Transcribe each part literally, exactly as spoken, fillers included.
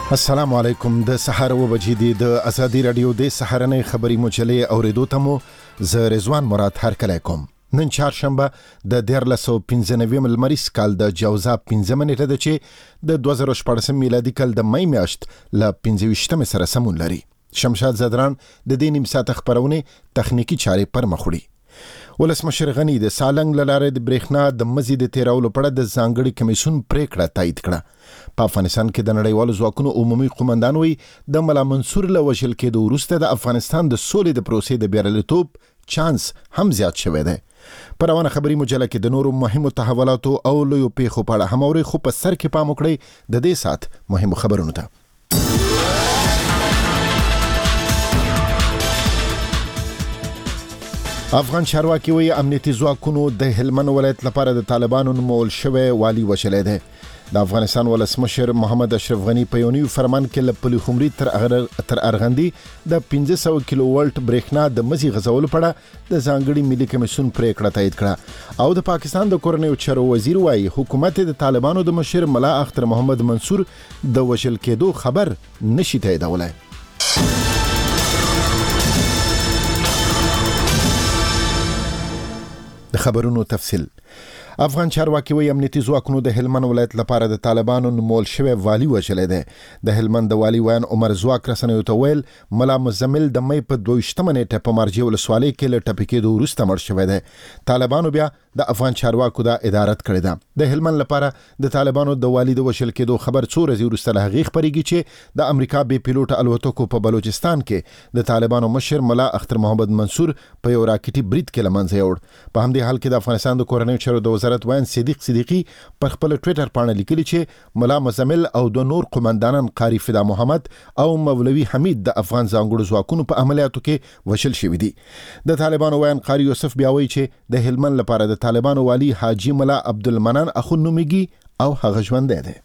السلام علیکم. د سحر و بجې دی د ازادي رادیو د سحرنې خبري مجلې اوریدو ته مو ز رضوان مراد هرکلی کوم. نن چهارشنبه د دیارلس سوه پنځه نوي لمریز کال د جوزا پنځمه نیټه ده چې د دوه زره شپاړسم میلادي کال د می میاشت له پنځه ویشتمې سره سمون لري. شمشاد زدران د دې نیم ساعت خبرونه تخنیکی چارې پر مخ وړي. ولسمشر غنی د سالنګ لاره د برېښنا د مزید تیرولو په اړه د ځانګړي کمیسیون پریکړه تایید کړه. په افغانستان کې د نړیوالو ځواکونو عمومي قومندان وی د ملا منصور له وژل کېدو وروسته د افغانستان د سولې د پروسې د بریالیتوب چانس هم زیات شوی دی. په روانه خبري مجله کې د نورو مهمو تحولاتو او لویو پیښو په اړه هم اوري، خو په سر کې پام وکړئ د دې سات مهمو خبرونو ته. افغان چارواکي وی امنیتي ځواکونو د هلمند ولایت لپاره د طالبانو نومول شوی والی وشلې ده. د افغانستان ولسمشر محمد اشرف غنی په یو نوي فرمان کې له پلي خمري تر تر ارغندي د پنځه سوه کیلو ولټ برېښنا د مزي غځولو په اړه د ځانګړي ملي کمیسیون پریکړه تایید کړه. او د پاکستان د کورنیو چارو وزیر وايي حکومت د طالبانو د مشر ملا اختر محمد منصور د وژل کېدو خبر نشي تاییدولای. د خبرونو تفصیل. افغان چارواکي وی امنیتي ځواکونو د هلمند ولایت لپاره د طالبانو نومول شوی والی وشلې ده. د هلمند د والی ویان عمر زواک رسنیو ته ویل ملا مزمل د مې په دوه ویشتمه نیټه په مرجع ولسوالۍ کې له ټپي کېدو وروسته مړ شوی دی. طالبانو بیا د افغان چارواکو د ادارت کړې ده. د هلمند لپاره د طالبانو د والی د وشل کېدو خبر څو ورځې وروسته له هغې خپرېږي چې د امریکا بې پیلوټه الوتکو په بلوچستان کې د طالبانو مشر ملا اختر محمد منصور په یو راکټي برید کې له منځه یوړ. په همدې حال کې د افغانستان د کورنیو چارو د وزارت ویان صدیق صدیقي پر خپل ټویټر باندې لیکلي چې ملا مزمل او د نور قومندانان قاری فدا محمد او مولوي حمید د افغان ځانګړو ځواکونو په عملیاتو کې وشل شوي دي. د طالبانو ویان قاری یوسف بیا وایي چې د هلمند لپاره د طالبانو والی حاجی ملا عبدالمنان اخون نومیږي او هغه ژوندی دی.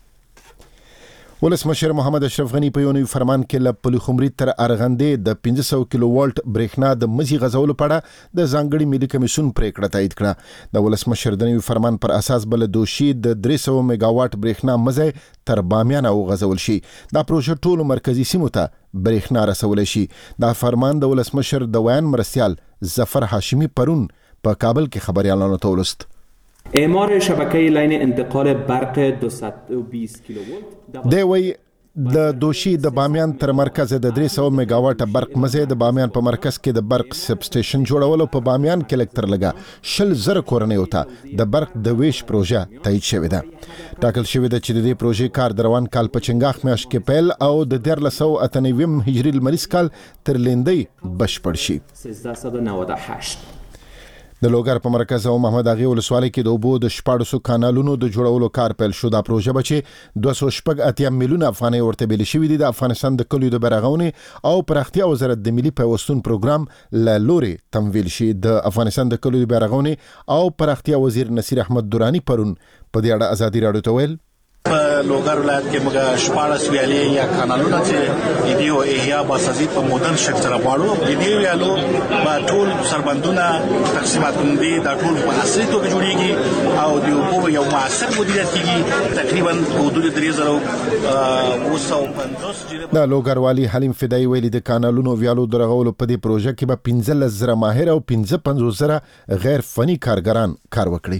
ولسمشر محمد اشرف غنی په یو نوي فرمان کې له پلي خمري تر ارغندې د پنځه سوه کیلو ولټ برېښنا د مزي غځولو په اړه د ځانګړي ملي کمیسیون پریکړه تایید کړه. د ولسمشر د نوي فرمان پر اساس بل دوشي د درې سوه میگاواټ برېښنا مزي تر بامیان او غځول شي. دا پروژه ټولو مرکزی سیمو ته برېښنا رسول شي. دا فرمان د ولسمشر د ویان مرستیال ظفر هاشمی پرون په کابل کې خبريالانو ته ولست. اعمار شبکه لین انتقال برق دویست و بیست کیلوولت دی وی د دوشي د بامیان تر مرکز د درې سوه میگاواټ برق مزه د بامیان په مرکز کې د برق سب سټیشن جوړولو په بامیان کې لکتر لګا شل زره کورنیو ته د برق د ویش پروژه تایید شوې ده. ټاکل شوې ده چې د دې پروژې کار د روان کال په چنګاښ میاشت کې پیل او د دیارلس سوه اته نوي هجري لمریز کال تر لیندۍ بشپړ شي. سیزده صد و نود و هشت د لوګر په مرکز او محمد اغه ولسوالۍ کې د اوبو د شپاړسو کانالونو د جوړولو کار پیل شو. دا پروژه به چې دوه سوه شپږ اتیا میلیونه افغانۍ ورته بیل شوي دي. د افغانستان د کلیو د برغونې او پراختیا وزارت د ملي پیوستون پروګرام له لوري تمویل شي. د افغانستان د کلیو د برغونې او پراختیا وزیر نصیر احمد دورانی پرون په دې اړه ازادي رادیو ته ویل په لوګر ولایت کې موږ شپاړس ویالې یا کانالونه چې د دې او احیا باسازي په مدرن شکل سره غواړو. د دې ویالو په ټول سربندونه تقسیمات کوي، دا ټول په اصلي توګه جوړیږي او د اوبو یو معاصر مدیریت کیږي. تقریبا حدود درې زره اوه سوه پنځوس جریب. د لوګر والی حلیم فدای ویلي د کانالونو ویالو درغولو په دې پروژه کې به پنځلس زره ماهر او پنځه پنځوس زره غیر فني کارګران کار وکړي.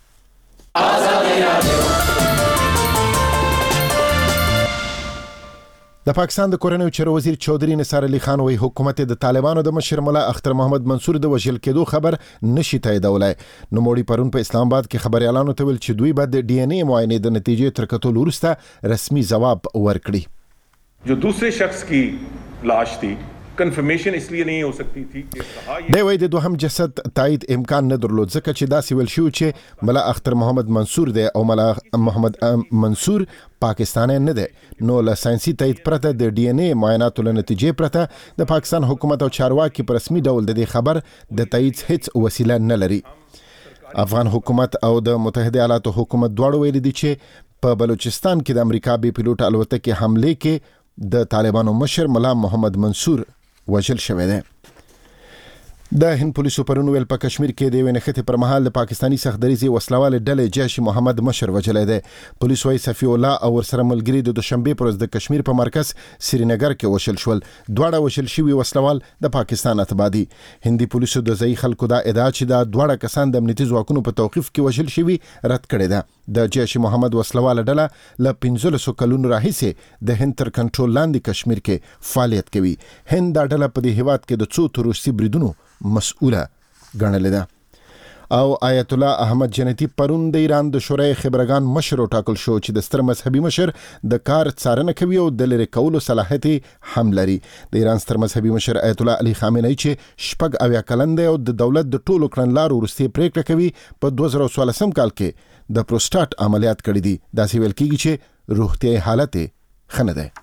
د پاکستان د کورنیو چارو وزیر چودري نثار علي خان وی حکومت د طالبانو د مشر ملا اختر محمد منصور د وژل کېدو خبر نشي تاییدولای. نو موړي پرون په اسلام آباد کې خبريالانو ته ویل چې دوی به د ډي ان اي معاینې د نتیجې تر کتلو وروسته رسمي ځواب ورکړي. جو دوسرے شخص کی لاش تھی کنفرمیشن اس لیے نہیں ہو سکتی تھی کہ دی وی د دوهم جسد تایید امکان نه درلود ځکه چې دا سیول شو چې ملا اختر محمد منصور دی او ملا محمد منصور پاکستانی نه دی. نو له ساينسي تایید پرته د ډي ان اي معایناتو له نتیجې پرته د پاکستان حکومت او چارواکي په رسمي ډول د دې خبر د تایید هیڅ وسیله نه لري. افغان حکومت او د متحده ایالاتو حکومت دواړو ویلي دي چې په بلوچستان کې د امریکا بې پیلوټه الوتکې حمله کې د طالبانو مشر ملا محمد منصور وژل شوی دی. د هند پولیسو پرون ویل په کشمیر کې د ونښتې پر مهال د پاکستانی سختدریزي وسلواله ډلې جیش محمد مشر وجلې ده. پولیس وايي صفی الله او ورسره ملګری د دوشنبه پر ورځ د کشمیر په مرکز سرینگر کې وشل شول. دواړه وشل شوي وسلوال د پاکستان اتباعي. هندي پولیسو د ځای خلکو دا ادعا چې دا دواړه کسان د امنیتي ځواکونو په توقيف کې وشل شوي رد کړي ده. د جیش محمد وسلواله ډله ل پنځلسو کلونو راهیسې د هند تر کنټرول لاندې کشمیر کې فعالیت کوي. هند دا ډله په دې هیواد کې د څو تروریستي بریدونو مسؤله ګڼلې ده. او آیت الله احمد جنتی پرون د ایران د شورای خبرګان مشر ټاکل شو چې د ستر مذهبي مشر د کار څارنه کوي او د لری کولو صلاحیت هم لري. د ایران ستر مذهبي مشر آیت الله علي خامنه‌ای چې شپږ اویا کلن دی او د دولت د ټولو کړنلارو وروستي پریکړه کوي په دوه زره څوارلسم کال کې د پروستات عملیات کړي دي. دا سی ویل کیږي چې روغتیايي حالت خنه ده.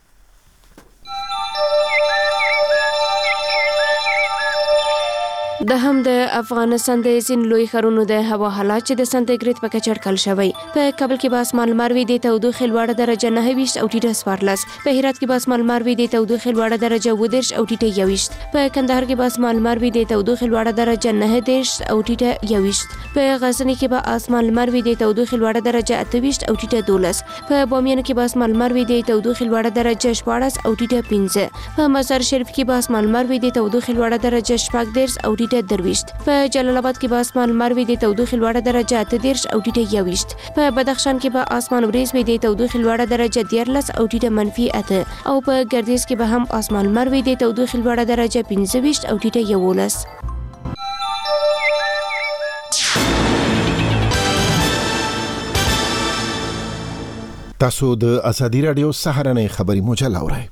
د هم د افغانستان د ځین لوی ښارونو د هوا حالات چې د سانتیګریډ په کچه اټکل شوی. په کابل کې به اسمان لمر وي د تودوخې لوړه درجه نهه ویشت او ټیټه څوارلس. په هرات کې به اسمان لمر وي د تودوخې لوړه درجه اووه دېرش او ټیټه یوویشت. په کندهار کې به اسمان لمر وي د تودوخې لوړه درجه نهه دېرش او ټیټه یوویشت. په غزني کې به اسمان لمر وي د تودوخې لوړه درجه اته ویشت او ټیټه دولس. په بامیان کې به اسمان لمر وي د تودوخې لوړه درجه شپاړس او ټیټه پنځه. په مزار شریف کې به اسمان لمر وي د تودوخې لوړه درجه شپږ دېرش او ټیټه درویشت. په جلال آباد کې به اسمان لمر وي د تودوخې لوړه درجه اته دېرش او ټیټه یوویشت. په بدخشان کې به اسمان وریځ وي د تودوخې لوړه درجه دیارلس او ټیټه منفي اته. او په ګردیز کې به هم اسمان لمر وي د تودوخې لوړه درجه پنځه ویشت او ټیټه یوولس. تاسو د ازادي رادیو سهارنۍ خبري مجله اورئ.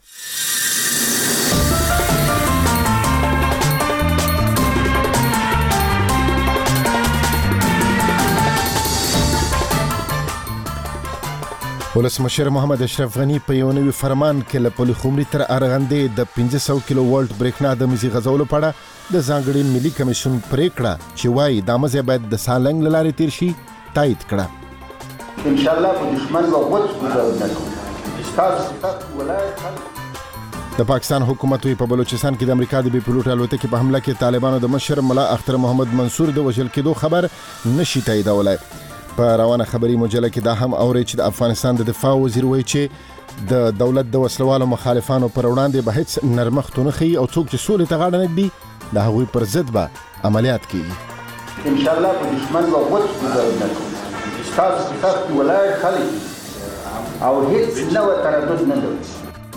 ولسمشر محمد اشرف غنی په یو نوي فرمان کې له پولي خمري تر ارغندې د پنځه سوه کیلو وولټ برېښنا د مزي غځولو په اړه د ځانګړي ملي کمیشن پریکړه چې وايي دا مزي باید د سالنګ له لارې تیر شي تایید کړه. ان شاء الله په دشمن به غوڅ ګرځو تاسو ولایت د پاکستان حکومت په بلوچستان کې د امریکا د بي پلوټ الوتکې په حمله کې طالبانو د مشر ملا اختر محمد منصور د وژل کېدو خبر نشي تاییدولای. په روانه خبري مجله کې دا هم اوري چې د افغانستان د دفاع وزیر وایي چې د دولت د وسلوالو مخالفانو پر وړاندې به هیڅ نرمښت نه خي او څوک چې سولې ته غاړه نږدي د هغوی پر ضد به عملیات کوي. ان شاء الله په دشمن به غوڅ ګرځو تاسو تاسو ولایت خلک او هیڅ نو تردد نه لري.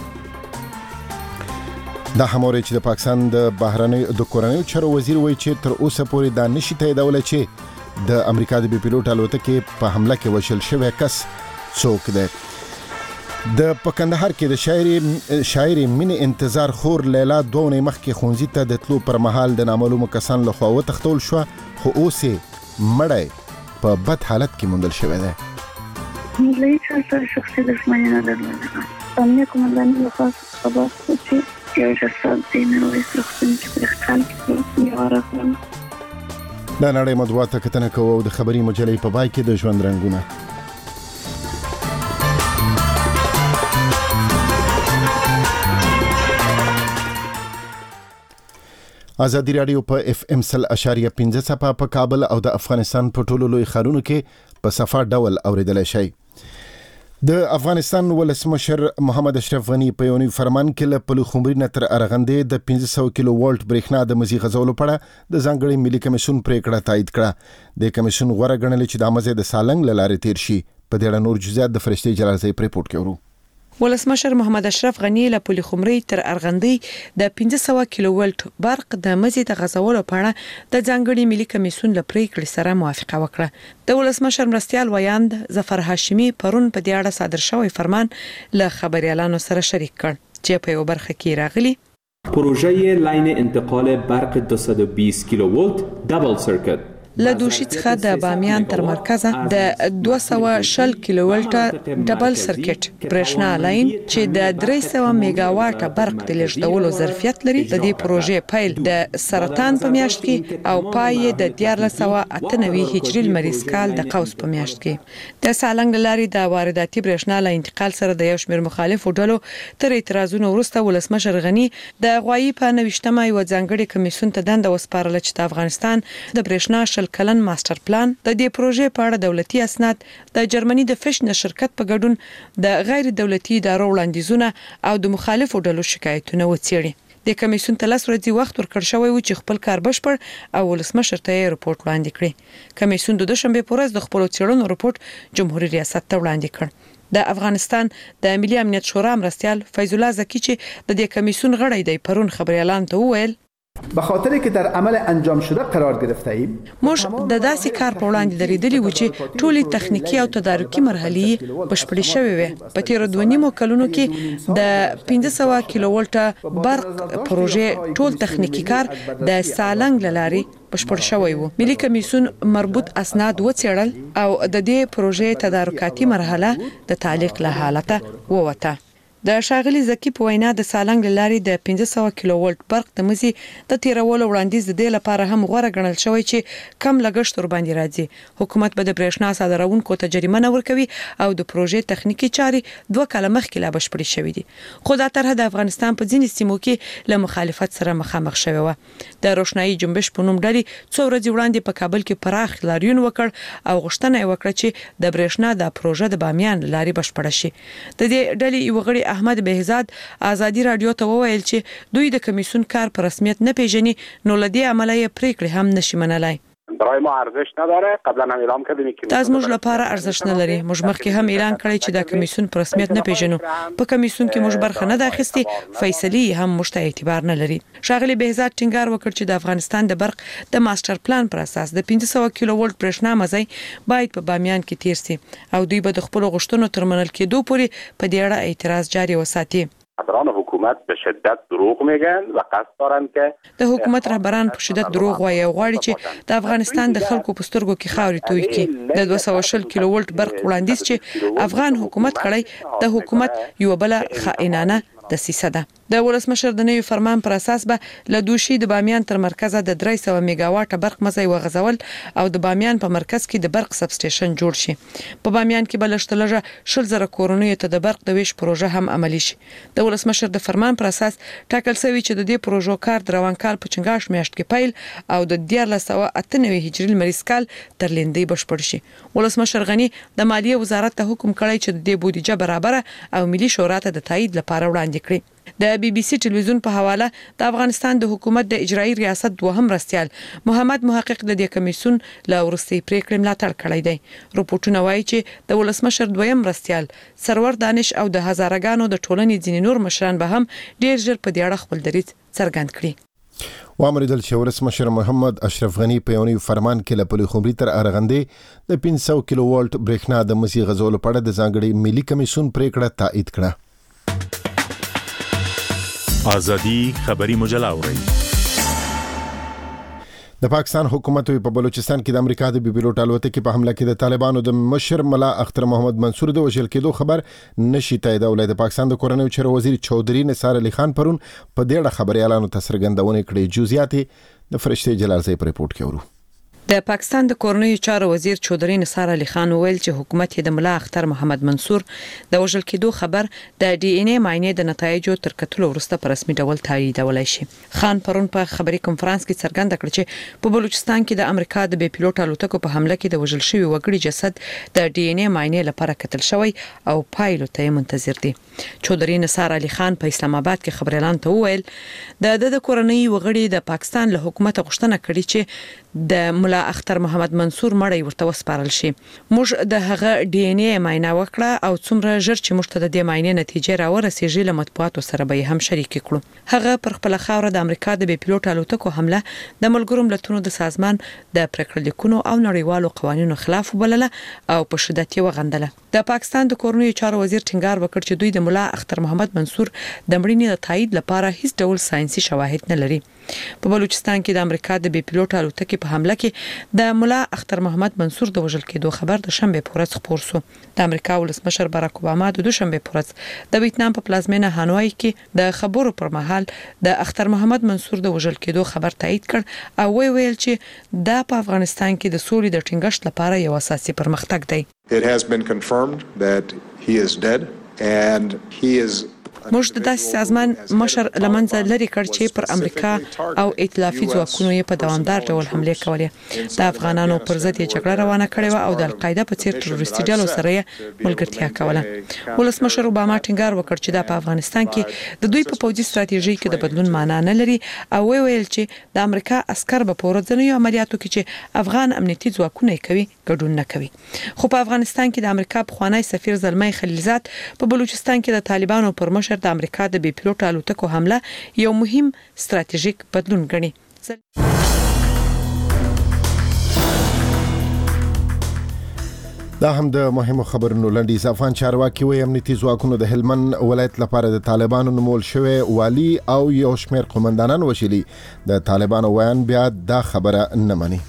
دا هم اوري چې د پاکستان د بهرنۍ د کورنۍ چارو وزیر وایي چې تر اوسه پورې دا نشي تاییدولای چې د امریکا د بي پلوټ الوتکې په حمله کې وشل شوی کس څوک دی. د پکندهار کې د شاعر شاعر مين انتظار خور لیلا دوه مخکې خونځي ته د تلو پر مهال د نامعلومو کسان له خوا وتښتول شو خو اوس مړی په بد حالت کې موندل شوی دی. ملي سره شخصي دښمني نه درلوده. امنیه کومندان له خاص خبر چې یو شخص د نوې سرخصنې کې پر خپل کې یو راغلی. دا نړۍ مطبوعات ته کتنه کوو د خبري مجلې په پای کې د ژوند رنگونه. ازادي رادیو په اف ام سل اشاریه پنځه صفه په کابل او د افغانستان په ټولو لوی ښارونو کې په صفه ډول اوریدل شي. د افغانستان ولسمشر محمد اشرف غنی په یو نوي فرمان کې له پولي خمري نه تر ارغندې د پنځه سوه کیلو وولټ برېښنا د مزي غځولو په اړه د ځانګړي ملي کمیشن پریکړه تایید کړه. د کمیشن غوړه ګڼلې چې د مزي د سالنګ له لارې تیر شي. په دې اړه نور جزئیات د فرشتي جلالزئی په ریپورت کې ورو. ولسمشر محمد اشرف غنی له پولي خمري تر ارغندې د پنځه سوه کیلو وولټ برق د مزي د غځولو په اړه د ځانګړي ملي کمیشن له پریکړې سره موافقه وکړه. د ولسمشر مرستيال ویاند ظفر هاشمي پرون په دې اړه صادر شوی فرمان له خبريالانو سره شریک کړ چې په یو برخه کې راغلي. پروژه لاین انتقال برق دویست و بیست کیلوولت دابل سرکت له دوشي څخه د بامیان تر مرکزه د دوه سوه شل کیلو ولټه ډبل سرکټ برېښنا لاین چې د درې سوه میگا واټه برق د لېږدولو ظرفیت لري د دې پروژې پیل د سرطان په میاشت کې او پای د دیارلس سوه اته نوي هجري لمریز کال د قوس په میاشت کې د سالنګ لارې د وارداتي برېښنا له انتقال سره د یو شمېر مخالفو ډلو تر اعتراضونو وروسته ولسمشر غني د غوایي په نوښتمه یو ځانګړي کمیسیون ته دنده وسپارله چې د افغانستان د برېښنا شل کلن ماستر پلان د دې پروژې په اړه دولتي اسناد د جرمني د فشن شرکت په ګډون د غیر دولتي ادارو وړاندیزونه او د مخالفو ډلو شکایتونه وڅېړي د کمیسیون ته لس ورځې وخت ورکړ شوی و چې خپل کار بشپړ او ولسمشر ته یې رپورټ وړاندې کړي کمیسیون د دوشنبه په ورځ د خپل څېړنو رپورټ جمهوریت ریاست ته وړاندې کړ د افغانستان د ملي امنیت شورا مرستیال فیض الله زکی چې د دې کمیسیون غړی دی پرون خبري اعلان ته وویل به خاطر که در عمل انجام شده قرار گرفته ایم موږ د داسې کار په وړاندې درېدلي و چې ټولې تخنیکی او تدارکي مرحلې بشپړې شوې وي په تیر دوه نیمو کلونو کې د پنځه سوه کیلو ولټه برق پروژې ټول تخنیکی کار د سالنګ لارې بشپړ شوی وو ملي کمیسیون مربوط اسناد وڅېړل او د دې پروژې تدارکاتي مرحله د تعلیق له حالته ووته د شاغلي زکی په وینا د سالنګ لارې د پنځه سوه کیلو ولټ برق د مزي د تیرولو وړاندیز د دې لپاره هم غوړه ګڼل شوی چې کم لګښت ور باندې راځي حکومت به د برېښنا صادرونکو ته جریمه ورکوي او د پروژې تخنیکی چارې دوه کاله مخکې لا بشپړې شوې دي خو دا طرح د افغانستان په ځینې سیمو کې له مخالفت سره مخامخ شوی و د روشنايي جنبش په نوم ډلې څو ورځې وړاندې په کابل کې پراخ لاریون وکړ او غوښتنه یې وکړه چې د برېښنا د پروژې د بامیان لارې بشپړه شي د دې ډلې یو غړي احمد بهزاد ازادي رادیو ته وویل چې دوی د کمیسیون کار په رسمیت نه پیژني نو لدی عملیه پریکړه هم نشي منلای برای ما ارزش نداره قبلا هم اعلام کردیم که دا زموږ لپاره ارزش نه لري موږ مخکې هم اعلان کړی چې دا کمیسیون په رسمیت نه پیژنو په کمیسیون کې موږ برخه نه اخیستي فیصله هم مشته اعتبار نه لري شاغلي بهزاد ټینګار وکړ چې د افغانستان د برق د ماستر پلان پر اساس د پنځه سوه کیلو ولټ برېښنا مزي باید په بامیان کې تیر سي او دوی به د خپل غوښتنو تر منل کېدو پورې په دې اړه اعتراض جاري وساتي رهبران حکومت به شدت دروغ میگن و قصد دارن که د حکومت رهبران په شدت دروغ وایي او غواړي چې د افغانستان د خلکو په سترګو کې خاورې توی کړي د دوه سوه شل کیلو ولټ برق وړاندیز چې افغان حکومت کړی د حکومت یو بل خائنانه د سیسه ده د ولسمشر د نوي فرمان پر اساس به له دوشي د بامیان تر مرکزه د درې سوه میگا واټه برق مزي وغځول او د بامیان په مرکز کې د برق سب سټیشن جوړ شي په بامیان کې بلشتلجه شل زره کورونو ته د برق د ویش پروژه هم عملی شي د ولسمشر د فرمان پر اساس ټاکل شوی چې د دې پروژو کار د روان کال په چنګاښ میاشت کې پیل او د دیارلس سوه اته نوي هجري لمریز کال تر لیندۍ بشپړ شي ولسمشر غني د مالیه وزارت ته حکم کړی چې د بودیجه برابر او ملي شورا ته د تایید لپاره وړاندې کړي د بي بي سي ټلویزیون په حواله د افغانستان د حکومت د اجرایي ریاست دوهم رستيال محمد محقق د دې کمیسیون له ورستي پریکړې ملاتړ کړی دی رپورټونه وایي چې د ولسمشر دویم رستيال سرور دانش او د هزارګانو د ټولنې ځینې نور مشران به هم ډیر ژر په دې اړه خپل دریځ څرګند کړي وامریدل چې ولسمشر محمد اشرف غنی په یونی فرمان کې له پلي خمري تر ارغندې د پنځه سوه کیلو ولټ برېښنا د مسي غزول په اړه د ځانګړي ملي کمیسیون پریکړه تایید کړه آزادی خبری مجله اورئ د پاکستان حکومت په بلوچستان کې د امریکا د بي پيلوټ الوتکې په حمله کې د طالبانو د مشر ملا اختر محمد منصور د وژل کېدو خبر نشي تاییدولای د پاکستان د کورنیو چارو وزیر چودري نثار علي خان پرون په دې اړه خبري اعلان تسرګندونه کړې جزئیات د فرشته جلال زئی په ریپورت کې ورو د پاکستان د کورنیو چارو وزیر چودري نثار علي خان ویل چې حکومت یې د ملا اختر محمد منصور د وژل کېدو خبر د ډي ان اي معاینې د نتایجو تر کتلو وروسته په رسمي ډول تاییدولای شي خان پرون په خبري کنفرانس کې څرګنده کړ چې په بلوچستان کې د امریکا د بي پيلوټ الوتکو په حمله کې د وژل شوی وګړي جسد د ډي ان اي معاینې لپاره کتل شوی او پایلو ته منتظر دي چودري نثار علي خان په اسلام آباد کې خبر اعلان ته ویل د د کورنۍ وګړي د پاکستان له حکومت غوښتنه کړې چې د ملا اختر محمد منصور مړی ورته وسپارل شي موږ د هغه ډي ان اي معاینه وکړه او څومره ژر چې موږ ته د دې معاینې نتیجه راورسیږي له مطبوعاتو سره به هم شریک کړو هغه پر خپل خاور د امریکا د بي پيلوټ الوتکو حمله د ملګرو ملتونو د سازمان د پریکړه لیکونو او نړیوالو قوانینو خلاف وبلله او په شدت یې وغندله د پاکستان د کورنیو چارو وزیر ټینګار وکړ چې دوی د مولا اختر محمد منصور د مړینې د تایید لپاره هیڅ ډول ساينسي شواهد نه لري. په بلوچستان کې د امریکا د بي پيلوټ الوتکې په حمله کې د مولا اختر محمد منصور د وژل کېدو خبر د شنبه په ورځ خپور شو. د امریکا ولسمشر باراک اوباما د دوشنبه په ورځ د ویتنام په پلازمینه هانوای کې د خبرو پر مهال د اختر محمد منصور د وژل کېدو خبر تایید کړ او وی ویل چې دا په افغانستان کې د سولې د ټینګښت لپاره یو اساسي پرمختګ دی. It has been confirmed that he is dead and he is موږ د داسې سازمان مشر لمنځه لري کړ چې پر امریکا او ائتلافي ځواکونو یې په دوامدار ډول حمله کولې. د افغانانو پر ضد یې جګړه روانه کړې و او د القاعده په څیر تروریستي ډلو سره یې ملګرتیا کوله. ولسمشر اوباما ټینګار وکړ چې دا په افغانستان کې د دوی په پوځي ستراتیژي کې د بدلون معنا نه لري او وی ویل چې د امریکا عسكر به په ورځنیو عملیاتو کې چې افغان امنیتي ځواکونه کوي ګډون نه کوي. خو په افغانستان کې د امریکا پخوانی سفیر زلمي خلیلزاد په بلوچستان کې د طالبانو پر مشر د امریکا د بي پيلوټ الوتکو حمله یو مهم ستراتیژیک بدلون ګڼي. دا هم د مهمو خبرونو لنډیز. افغان چارواکي وایي امنیتي ځواکونو د هلمند ولایت لپاره د طالبانو نومول شوی والي او یو شمېر قومندانان وشلي. د طالبانو ویان بیا دا خبره نه مني.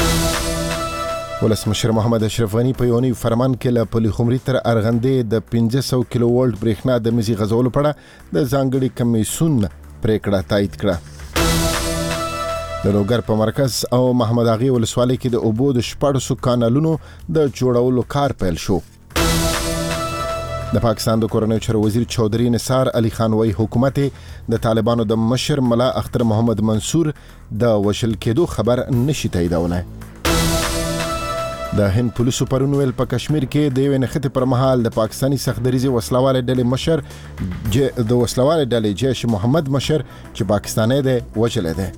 ولسمشر محمد اشرف غنی په یونی فرمان کې له پلی خمري تر ارغندې د پنځه سوه کیلو ولټ برېښنا د مزي غځولو په اړه د ځانګړي کمیسیون پریکړه تایید کړه. د لوګر په مرکز او محمد اغي ولسوالۍ کې د اوبو د شپږ کانالونو د جوړولو کار پیل شو. د پاکستان د کورنیو چارو وزیر چودھری نثار علي خان وايي حکومت د طالبانو د مشر ملا اختر محمد منصور د وشل کېدو خبر نشي تاییدولای. د هند پولیسو پرون ویل په کشمیر کې د یو نښتې پر مهال د پاکستانی سختدریزي وسلواله ډلې مشر د وسلواله ډلې جیش محمد مشر چې پاکستاني دی وژل دی.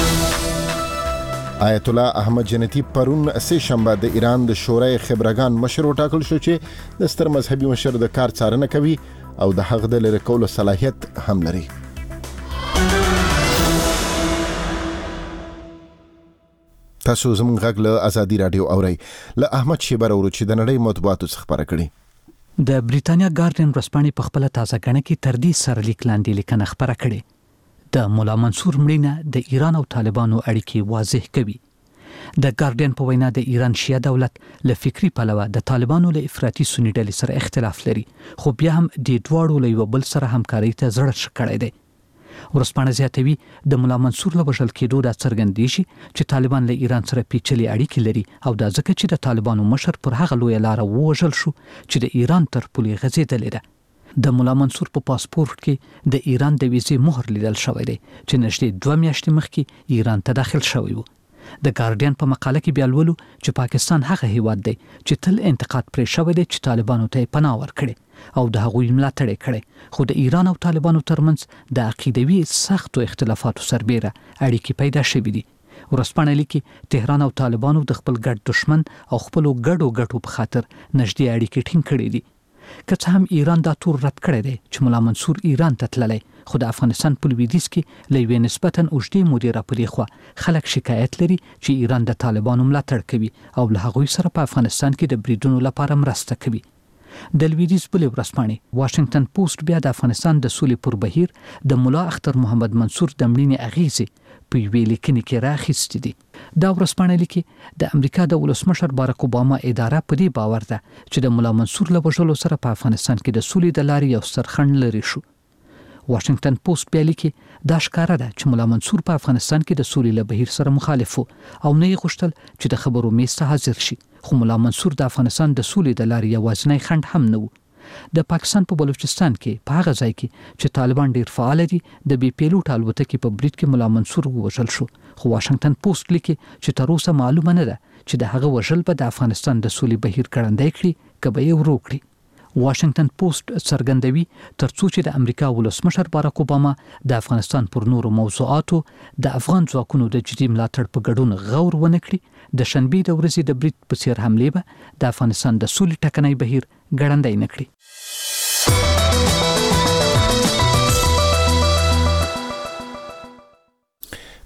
آیت الله احمد جنتی پرون سه شنبه د ایران د شورای خبرګان مشر وټاکل شو چې د ستر مذهبي مشر د کار څارنه کوي او د هغه د لری کولو صلاحیت هم لري. تاسو زموږ غږ له ازادي رادیو اورئ. له احمد شیبر اورو چې د نړۍ مطبوعاتو څخه خبره کړي. د بریتانیا ګارډین ورځپاڼې په خپل تازه غنه کې تر دې سرلیک لاندې لیکنه خبره کړي. د مولا منصور مړینه د ایران او طالبانو اړیکې واضح کوي. د ګارډین په وینا د ایران شیعه دولت له فکری پلوه د طالبانو له افراطي سنی ډلې سره اختلاف لري خو بیا هم د دواړو له یو بل سره همکاري ته زړه شکړی دی. ورسپانه زیاتوي د مولا منصور له وژل کېدو دا څرګندېږي شي چې طالبان له ایران سره پیچلي اړیکې لري او دا ځکه چې د طالبانو مشر پر هغه لویه لاره ووژل شو چې د ایران تر پولې غځېدلې ده. د مولا منصور په پاسپورت کې د ایران د ویزې مهر لیدل شوی دی چې نږدې دوه میاشتې مخکې ایران ته داخل شوی و. د ګارډین په مقاله کې بیا لولو چې پاکستان هغه هیواد دی چې تل انتقاد پرې شوی دی چې طالبانو ته پناه ورکړي او د هغوی ملاتړ کړي خو د ایران او طالبانو ترمنځ د عقیدوي سختو اختلافاتو سربېره اړیکې پیدا شوې دي. ورسپانه لیکي تهران او طالبانو د خپل ګډ دشمن او خپل ګډو ګټو په خاطر نږدې اړیکې ټینګ کړې دي. که څه هم ایران دا تور رد کړی دی چې مولا منصور ایران ته تللی خو د افغانستان په لویدیځ کې له یوې نسبتاً اوږدې مودې راپورې خوا خلک شکایت لري چې ایران د طالبانو ملاتړ کوي او له هغوی سره په افغانستان کې د بریدونو لپاره مرسته کوي. د لویدیځ بلې ورځپاڼې واشنگټن پوسټ بیا د افغانستان د سولې پر بهیر د مولا اختر محمد منصور د مړینې اغیزې په یوې لیکنې کې راخیستې دي. دا ورځپاڼه لیکي د امریکا د ولسمشر باراک اوباما اداره په دې باور ده چې د مولا منصور له وژلو سره په افغانستان کې د سولې د لارې یو ستر خنډ لري شو. واشنگټن پوسټ بیا لیکي دا ښکاره ده چې مولا منصور په افغانستان کې د سولې له بهیر سره مخالف او نه یې غوښتل چې د خبرو میز ته حاضر شي خو مولا منصور د افغانستان د سولې د لارې یوازینی خنډ هم نه و. د پاکستان په بلوچستان کې په هغه ځای کې چې طالبان ډیر فعال دي د بي پيلوټ الوتکې په برید کې مولا منصور وژل شو خو واشنگټن پوسټ لیکي چې تر اوسه معلومه نه ده چې د هغه وژل به د افغانستان د سولې بهیر ګړندی کړي که به یې ورو کړي. واشنگټن پوسټ څرګندوي ترڅو چې د امریکا ولسمشر باراک اوباما د افغانستان پر نورو موضوعاتو د افغان ځواکونو د جدي ملاتړ په ګډون غور ونه کړي د شنبې د ورځې د برید په څیر حملې به د افغانستان د سولې ټکنۍ بهیر ګړندی نه کړي.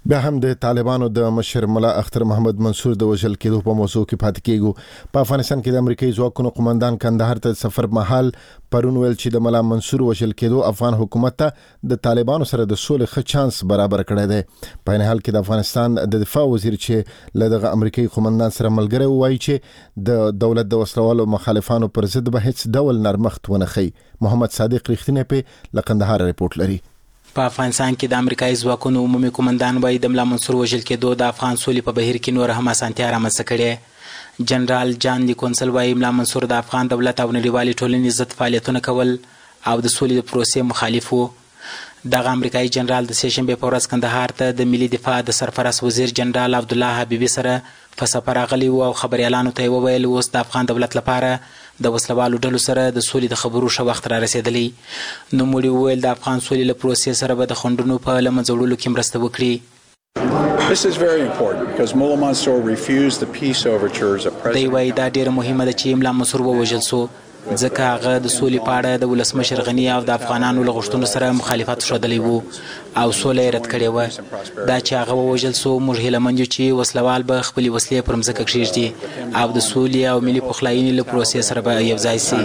بیا هم د طالبانو د مشر ملا اختر محمد منصور د وژل کېدو په موضوع کې پاتې کېږو. په افغانستان کې د امریکایي ځواکونو قومندان کندهار ته سفر مهال پرون ویل چې د ملا منصور وژل کېدو افغان حکومت ته د طالبانو سره د سولې ښه چانس برابر کړی دی. په این حال کې د افغانستان د دفاع وزیر چې له دغه امریکایي قومندان سره ملګری وایي چې د دولت د وسلوالو مخالفانو پر ضد به هیڅ ډول نرمښت ونه ښیي. محمد صادق رښتینی په له قندهار ریپورت لري. په افغانستان کې د امریکایي ځواکونو عمومي قومندان وایي د ملا منصور وژل کېدو د افغان سولې په بهیر کې نور هم اسانتیا رامنځته کړې. جنرال جان نیکونسل وایي ملا منصور د افغان دولت او نړیوالې ټولنې ضد فعالیتونه کول او د سولې د پروسې مخالف وو. دغه امریکایي جنرال د سې شنبې په ورځ کندهار ته د ملي دفاع د سرپرست وزیر جنرال عبدالله حبیبي سره په سفر راغلی و او خبريالانو ته وویل اوس د افغان دولت لپاره د وسلوالو ډلو سره د سولې د خبرو ښه وخت را رسېدلی. نوموړي وویل د افغان سولې له پروسې سره به د خنډونو په له منځه وړلو کې مرسته وکړي. This is very important because Mullah Mansour refused the peace overtures of President. دی وایي دا ډېره مهمه ده چې ملا منصور ووژل سو ځکه هغه د سولې په اړه د ولسمشر غني او د افغانانو له غوښتنو سره مخالفت ښودلی وو او سوله یې رد کړې وه. دا چې هغه ووژل سو موږ هیله یو چې وسلوال به خپلې وسلې پر مځکه کښېږدي او د سولې او ملي پخلاینې له پروسې سره به یو ځای سي.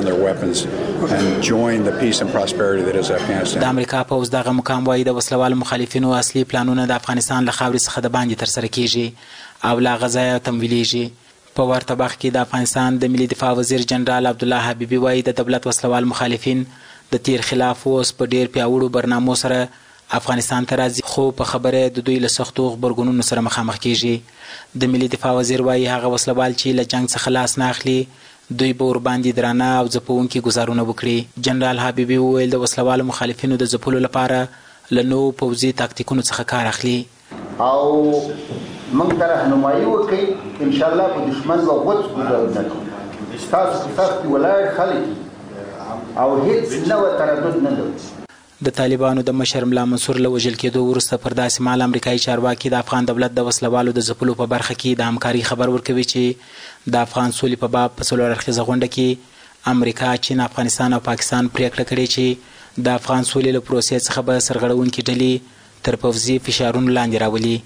د امریکا پوځ دغه مقام وایي د وسلوالو مخالفینو اصلي پلانونه د افغانستان له خاورې څخه د باندې ترسره کیږي او له هغه ځایه تمویلیږي. په ورته وخت کې د افغانستان د ملي دفاع وزیر جنرال عبدالله حبیبي وایي د دولت وسلوال مخالفین د تیر خلاف اوس په ډیر پیاوړو برنامو سره افغانستان ته راځي خو په خبره د دوی له سختو غبرګونونو سره مخامخ کیږي. د ملي دفاع وزیر وایي هغه وسلوال چې له جنگ څخه لاس نه اخلي دوی به ورباندې درانه او ځپونکي ګزارونه وکړي. جنرال حبیبي وویل د وسلوالو مخالفینو د ځپلو لپاره له نوو پوځي تاکتیکونو څخه کار اخلي او موږ ته راهنمایي وکړي ان شاء الله په دشمن به غوڅ ګزار نه کوو. ستاسو په صف کې ولاړ خلک او هیڅ نوی تردد نه لري. د طالبانو د مشر ملا منصور له وژل کېدو وروسته پر داسې مهال امریکایي چارواکي د افغان دولت د وسلوالو د ځپلو په برخه کې د همکاري خبر ورکوي چې د افغان سولې په باب په څلور اړخیزه غونډه کې امریکا، چین، افغانستان او پاکستان پریکړه کړې چې د افغان سولې له پروسې څخه به سرغړونکي ډلې تر پوځي فشارونو لاندې راولي.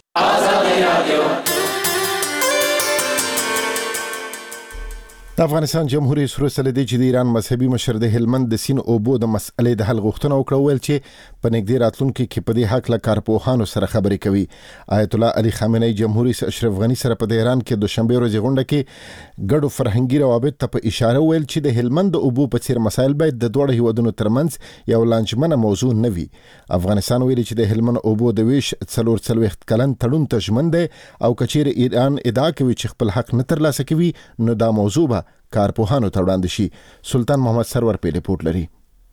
د افغانستان جمهوریت وروسته له دې چې د ایران مذهبي مشر د هلمند د سیند اوبو د مسئلې د حل غوښتنه وکړه ویل چې په نږدې راتلونکي کې په دې حق له کارپوهانو سره خبرې کوي. آیت الله علي خامنه‌ای جمهوریت اشرف غني سره په ایران کې دوشنبه ورځ غونډه کې ګډو فرهنګي روابط ته په اشاره ویل چې د هلمند د اوبو په څیر مسایل باید د دوه هیوادونو ترمنځ یو لانجمنه موضوع نه وي. افغانستان ویلي چې د هلمند اوبو د ویش څلور څلوېښت کلن تړون ته ژمن دی او کچیر ایران ادعا کوي چې خپل حق نه ترلاسه کوي نو دا موضوع به کارپوهانو ته وړاندې شي. سلطان محمد سرور په ریپورت لري.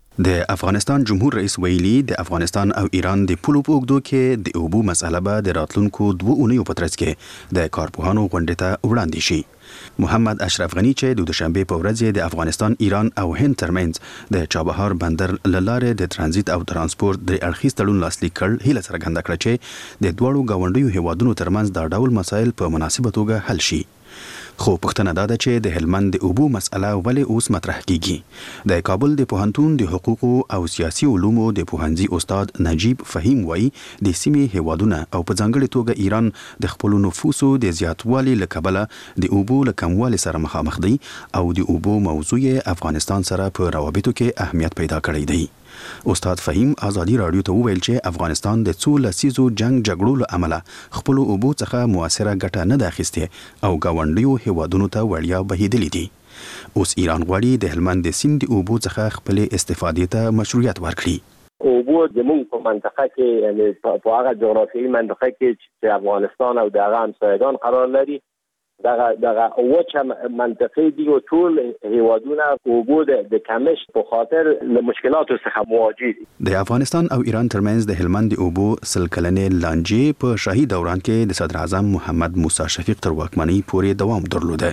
د افغانستان جمهور رئیس ویلي د افغانستان او ایران د پولو په اوږدو کې د اوبو مسله به د راتلونکو دوه اونیو په ترڅ کې د کارپوهانو غونډې ته وړاندې شي. محمد اشرف غني چې د دوشنبه په ورځ د افغانستان، ایران او هند ترمنځ د چابهار بندر لاره د ترانزیت او ترانسپورت د اړخیز تړون لاسلیک کړ هیله څرګنده کړه چې د دوړو گاونډیو هیوادونو ترمنځ دا ډول مسایل په مناسبه توګه حل شي. خو پښتنه دا ده چې د هلمند د اوبو مسأله ولې اوس مطرح کیږي. د کابل د پوهنتون د حقوقو او سیاسي علومو د پوهنځي استاد نجیب فهیم وایي د سیمې هیوادونه او په ځانګړي توګه ایران د خپل نفوسو د زیاتوالي له کبله د اوبو له کموالي سره مخامخ دي او د اوبو موضوع افغانستان سره په روابطو کې اهمیت پیدا کړی دی. استاد فهیم ازادي رادیو ته وویل چې افغانستان د څو لسیزو جنگ جګړو له امله خپل اوبو څخه موثره ګټه نه ده اخیستې او ګاونډیو هیوادونو ته وړیا بهیدلې دي. اوس ایران غواړي د هلمند د سیند اوبو څخه خپل استفادې ته مشروعیت ورکړي. اوبو زموږ په منطقه کې یعنی په هغه جغرافیایي منطقه کې چې افغانستان او دغه همسایگان قرار لري دغه دغه اوچه منطقې دی او ټول هیوادونه اوبو د کمش په خاطر له مشکلاتو څخه مواجه دي. د افغانستان او ایران ترمنځ د هلمند اوبو سل کلنې لانجې په شاهي دوران کې د صدر اعظم محمد موسی شفیق تر واکمنۍ پورې دوام درلوده.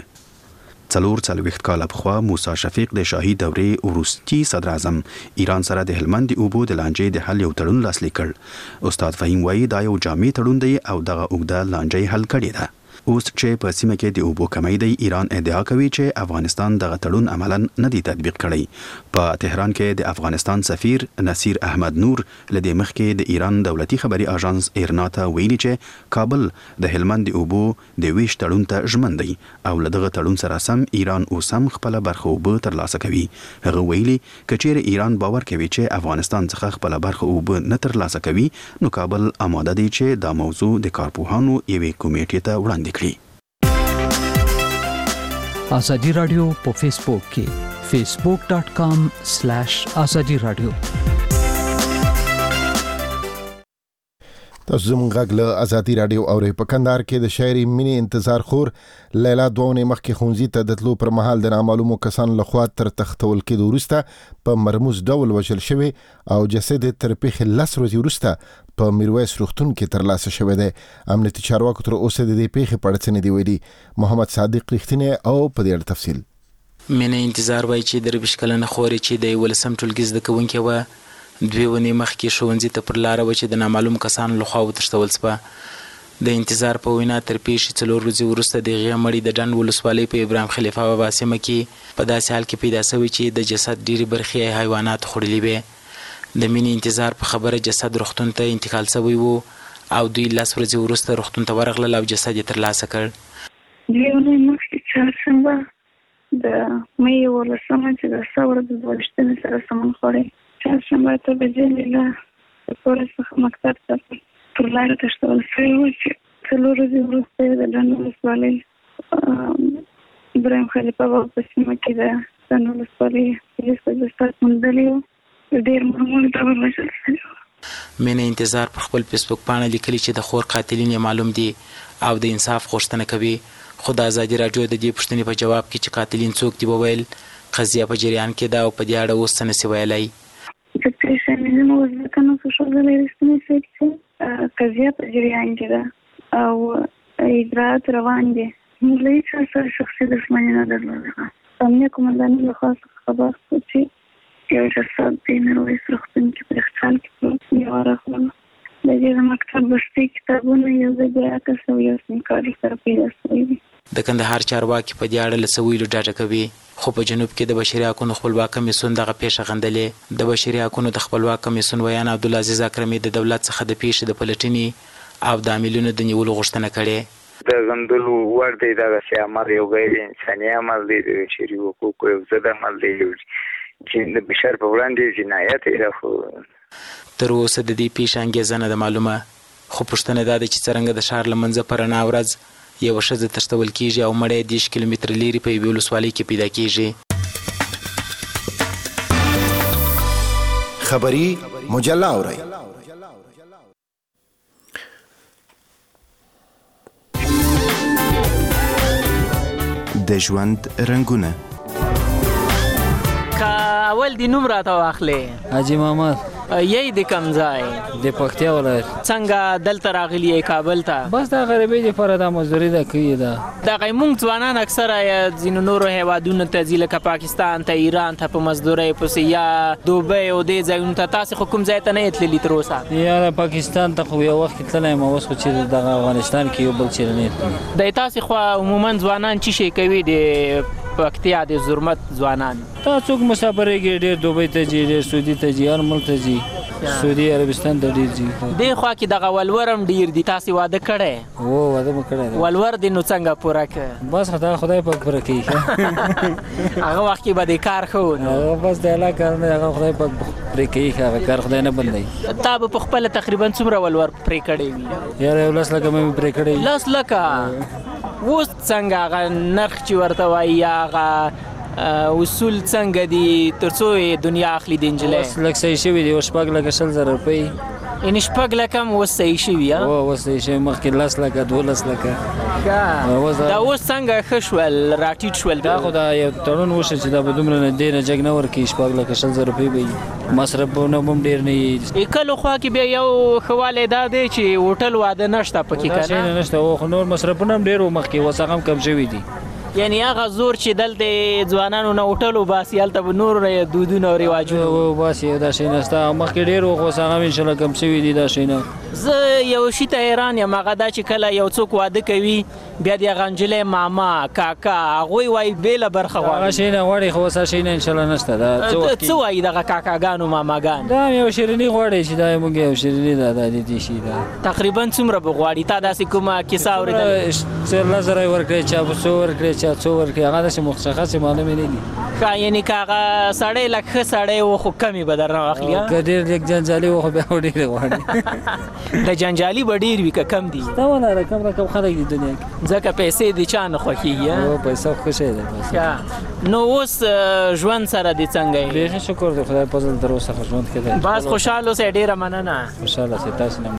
څلور څلوېښت کاله پخوا موسی شفیق د شاهي دورې وروستي صدر اعظم ایران سره د هلمند اوبو د لانجې د حل یو تړون لاسلیک کړ. استاد فهیم وایي دا یو جامع تړون دی او دغه اوږده لانجه حل کړې ده. اوس چې په سیمه کې د اوبو کمی دی ایران ادعا کوي چې افغانستان دغه تړون عملاً نه دی تطبیق کړی. په تهران کې د افغانستان سفیر نصیر احمد نور لدې مخکې د ایران دولتي خبري اژانس ایرنا ته ویلي چې کابل د هلمند د اوبو د ویش تړون ته ژمن دی او له دغه تړون سره سم ایران اوس هم خپل برخه اوبه ترلاسه کوي. هغه ویلي کچېر ایران باور کوي چې افغانستان څخه خپل برخه اوبه نه ترلاسه کوي نو کابل آماده دی چې دا موضوع د کارپوهانو یوې کمیټې ته وړاندې کړي. ازادي رادیو په فیسبوک کې facebook dot com slash azadi radio. تاسو زموږ غږ له ازادي رادیو اورئ. په کندهار کې د شاعري مینې انتظار خور لیلا دوونې مخکې ښوونځي ته د تلو پر مهال د نامعلومو کسانو لخوا تر تختول کېدو وروسته په مرموز ډول وژل شوی او جسد یې تر پېښې لس ورځې وروسته په میرویس روغتون کې ترلاسه شوی دی. امنیتي چارواکو تر اوسه د دې پېښې په اړه څه نه دي ویلي. محمد صادق رښتینی او په دې اړه تفصیل. مینه انتظار وایي چې د رویشت کلنه خورې چې د یولسم ټولګي زده کوونکې وه دوی ونې مخکې ښوونځي ته پر لاره وه چې د نامعلوم کسانو لخوا وتښتول شوه. د انتظار په وینا تر پیښې څلور ورځې وروسته د هغې مړی د ډنډ ولسوالۍ په ابراهیم خلیفه بابا سیمه کې په داسې حال کې پیدا شوی چې د جسد ډېرې برخې یې حیوانات خوړلي وې. د مینې انتظار په خبره جسد روغتون ته انتقال شوی و او دوی لس ورځې وروسته روغتون ته ورغلل او جسد یې ترلاسه کړ. دوی ونې مخکې چهارشنبه د مې یولسمه چې د څه ورځې دوهویشتمې سره سمون خوړی چهارشنبه اته بجې لیلا د کور څخه مکتب ته پر لاره تښتول شوی و چې څلور ورځې وروسته یې د ډنډ ولسوالۍ ابراهیم خلیفه بابا په سیمه کې د ډنډ ولسوالۍ پولیس په جسد موندلی و. ډېر معمول ډول وژل شوی و. مینه انتظار پر خپل فیسبوک پاڼه لیکلي چې د خور قاتلین یې معلوم دي او د انصاف غوښتنه کوي. خو د ازادي راډیو د دې پوښتنې په جواب کې چې قاتلین څوک دي وویل قضیه په جریان کې ده او په دې اړه اوس څه نشي ویلی. د پېښې اوس ځکه نو ښودلی رښتینی صاحب چې قضیه په جریان کې ده او اجرات روان دي. موږ له هېچ چا سره شخصي دښمني نه درلوده. امنیه قومندانۍ له خوا څخه خبر شو چې یو جسد د میرویس روغتون کې په یخچال کې پروت یې ورغلل. د دې د مکتب بستې کتابونه یو ځای د عکس او یو سیم کارت سره پیدا شوي دي. د کندهار چارواکي په دې اړه له څه ویلو ډډه کوي خو په جنوب کې د بشري حقونو خپلواک کمیسیون دغه پیښه غندلې. د بشري حقونو د خپلواک کمیسیون ویان عبدالعزیز اکرمي د دولت څخه د پیښې د پلټنې او د عاملینو د نیولو غوښتنه کړې. د غندلو وړ دی دغسې عمل یو غیر انساني عمل دی، د بشري حقوقو یو ضد عمل دی چې د بشر په وړاندې جنایت دی. خو تر اوسه د دې پیښې انګېزه نه ده معلومه خو پوښتنه دا ده چې څرنګه د ښار له منځه په رڼا ورځ یوه ښځه تښتول کېږي او مړی یې دېرش کیلومتره لرې په یوې ولسوالۍ کې پیدا کېږي. خبري مجله اورئ. د ژوند رنګونه که اول دی نوم راته واخلې. حاجي محمد. یی د کوم ځای؟ د پکتیا ولایت. څنګه دلته راغلی یې کابل ته؟ بس دا غریبۍ دپاره دا مزدوري ده کوي ده. دغه موږ ځوانان اکثره ځینو نورو هیوادونو ته ځي لکه پاکستان ته، ایران ته په مزدورۍ پسې یا دوبۍ او دې ځایونو ته. تاسې خو کوم ځای ته نه یې تللي تر اوسه؟ یاره پاکستان ته خو یو وخت کې تللی یم، اوس خو چې دغه افغانستان کې یو بل چېرې نه یې تللی. د تاسې خوا عموما ځوانان څه شی کوي د پکتیا د زرمت ځوانان؟ دا څوک مسافرېږي، ډېر دوبۍ ته ځي، ډېر سعودي ته ځي، هر ملک ته ځي، سعودي عربستان ته ډېر ځي. دې خوا کې دغه ولور هم ډېر دي. تاسې واده کړی؟ هو واده مو کړی دی. ولور دې نو څنګه پوره کړ؟ بس خدای خدای پاک پوره کوي. هغه وخت کې به دې کار ښه و نو؟ هغه بس د الله کار نه، هغه خدای پاک پرې کوي، هغه کار خدای نه بندوي. تا به په خپله تقریبا څومره ولور پرې کړی وي؟ یاره یو لس لکه مې پرې کړی. لس لکه؟ اوس څنګه هغه نرخ چې ورته وایي یا هغه اصول څنګه دي تر څو یې دنیا اخلي د نجلۍ؟ اوس لږ صحیح شوي دي، اوس شپږ لکه شل زره روپۍ. یعنې شپږ لکه هم اوس صحیح شوي؟ هو اوس صحیح شوي، مخکې لس لکه دولس لکه. دا اوس څنګه ښه شول، راټیټ شول؟ دا خو دا یو تړون وشو چې دا به دومره نه دې نه جګ نه ورکوي، شپږ لکه شل زره روپۍ به وي، مصرفونه به هم ډېر نه وي. کلو خوا کې بیا یو ښه والی دا دی چې هوټل واده نشته پکې که نه؟ دا نشته، خو نور مصرفونه هم ډېر و مخکې، اوس هغه هم کم شوي دي. یعنی هغه زور چې دلته ځوانانو نه هوټل وباسي هلته به نور دودونه او رواجونه وباسي، دا شی نشته. مخکې ډېر و خو اوس هغه هم انشاءالله کم شوي دي دا شیونه. زه یو شي ته حیران یم، هغه دا چې کله یو څوک واده کوي بیا د هغه نجلۍ ماما کاکا هغوی وایي بېله برخه غواړي. هغه شی نه غواړي خو اوس هغه شی نه انشاءالله نشته. دا څه وایي دغه کاکاګانو ماماګان؟ دا یو شیریني غواړي چې دا موږ یو شیریني دا د دې شي دا تقریبا څومره به غواړي؟ تا داسې کومه کیسه اورېدلې؟ څلور زره یې ورکړی، چا په څو ورکړی، چا څو ورکړي، هغه داسې مشخصې معلومې نه دي. ښه یعنې که هغه سړی لږ ښه سړی و خو کمې به درنه واخلي؟ که ډېر لږ جنجالي و خو بیا به ډېرې غواړي. د جنجالي به ډېر وي که کم دي؟ شته ولره کم رقم خلک دي دنیا کې. ځکه پیسې د چا نه خوښېږي؟ پیسه خو ښه شی دی. نو اوس ژوند سره دې څنګه یې؟ بیخي شکر دی خدای په فضل تر اوسه ښه ژوند کې دی. بس خوشحال اوسئ. ډېره مننه. خوشحاله اوسئ. تاسو نه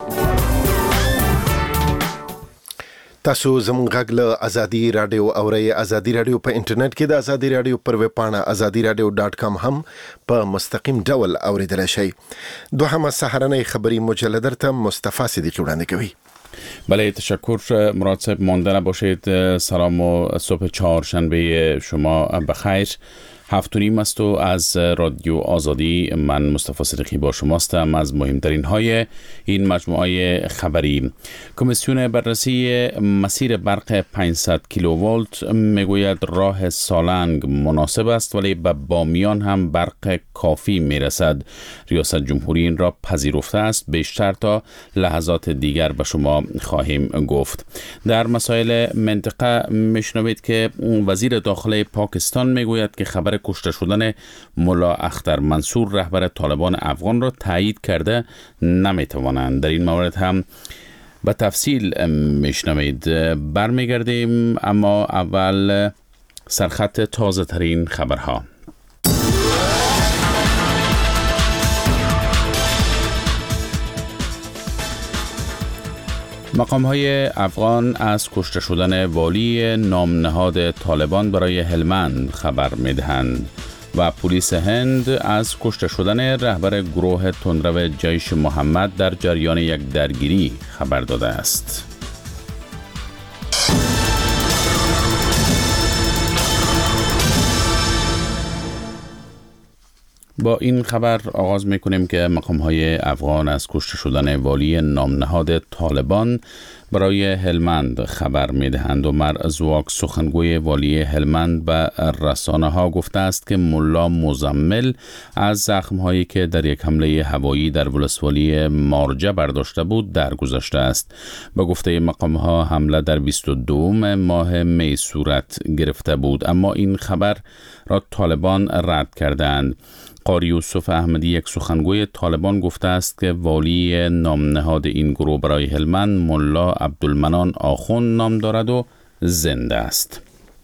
تاسو زموږ غږ له ازادي رادیو اورئ. ازادي رادیو په انټرنیټ کې د ازادي رادیو پر ویب پاڼه ازادي رادیو ډاټ کام هم په مستقیم ډول اوریدلی شئ. دوهمه سهارنۍ خبری مجله درته مصطفی صدیقی وړاندې کوي. بله تشکر مراد صاحب. مانده نباشید. سلام و صبح چهارشنبه شما بخیر. هفت و نیم است و از رادیو آزادی من مصطفی صدیقی با شماستم. از مهمترین های این مجموعه خبری: کمیسیون بررسی مسیر برق پانصد کیلوولت میگوید راه سالنگ مناسب است ولی به بامیان هم برق کافی میرسد. ریاست جمهوری این را پذیرفته است. بیشتر تا لحظات دیگر به شما خواهیم گفت. در مسائل منطقه میشنوید که وزیر داخله پاکستان میگوید که خبر کشته شدن ملا اختر منصور رهبر طالبان افغان را تایید کرده نمیتوانند. در این مورد هم به تفصیل میشنوید. برمیگردیم اما اول سرخط تازه ترین خبرها. مقام‌های افغان از کشته شدن والی نامنهاد طالبان برای هلمند خبر می‌دهند و پلیس هند از کشته شدن رهبر گروه تندرو جیش محمد در جریان یک درگیری خبر داده است. با این خبر آغاز میکنیم که مقام‌های افغان از کشته شدن والی نامنهاد طالبان برای هلمند خبر میدهند و مرزواک سخنگوی والی هلمند به رسانه ها گفته است که ملا مزمل از زخم‌هایی که در یک حمله هوایی در ولسوالی مارجه برداشته بود درگذشته است. به گفته مقام‌ها حمله در بیست و دوم ماه می صورت گرفته بود، اما این خبر را طالبان رد کردند. قاری یوسف احمدی یک سخنگوی طالبان گفته است که والی نامنهاد این گروه برای هلمند ملا عبدالمنان آخوند نام دارد و زنده است.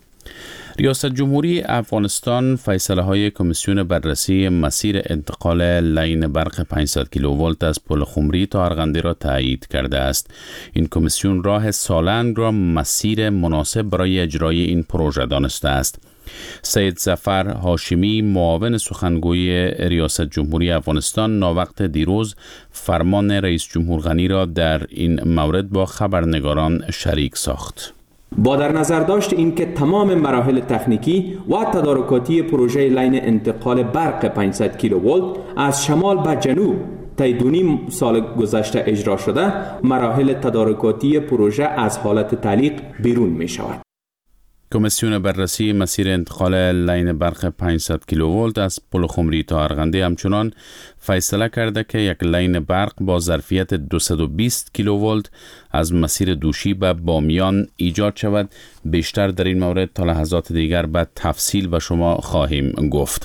ریاست جمهوری افغانستان فیصله های کمیسیون بررسی مسیر انتقال لاین برق پانصد کیلوولت از پل خمری تا ارغندی را تایید کرده است. این کمیسیون راه سالنگ را مسیر مناسب برای اجرای این پروژه دانسته است. سید ظفر هاشمی معاون سخنگوی ریاست جمهوری افغانستان ناوقت دیروز فرمان رئیس جمهور غنی را در این مورد با خبرنگاران شریک ساخت. با در نظر داشت اینکه تمام مراحل تکنیکی و تدارکاتی پروژه لاین انتقال برق پانصد کیلوولت از شمال به جنوب طی دو نیم سال گذشته اجرا شده، مراحل تدارکاتی پروژه از حالت تعلیق بیرون می شود. کمیسیون بررسی مسیر انتقال لاین برق پانصد کیلوولت از پل خمری تا ارغندی همچنان فیصله کرده که یک لاین برق با ظرفیت دویست و بیست کیلوولت از مسیر دوشی به بامیان ایجاد شود. بیشتر در این مورد تا لحظات دیگر به تفصیل به شما خواهیم گفت.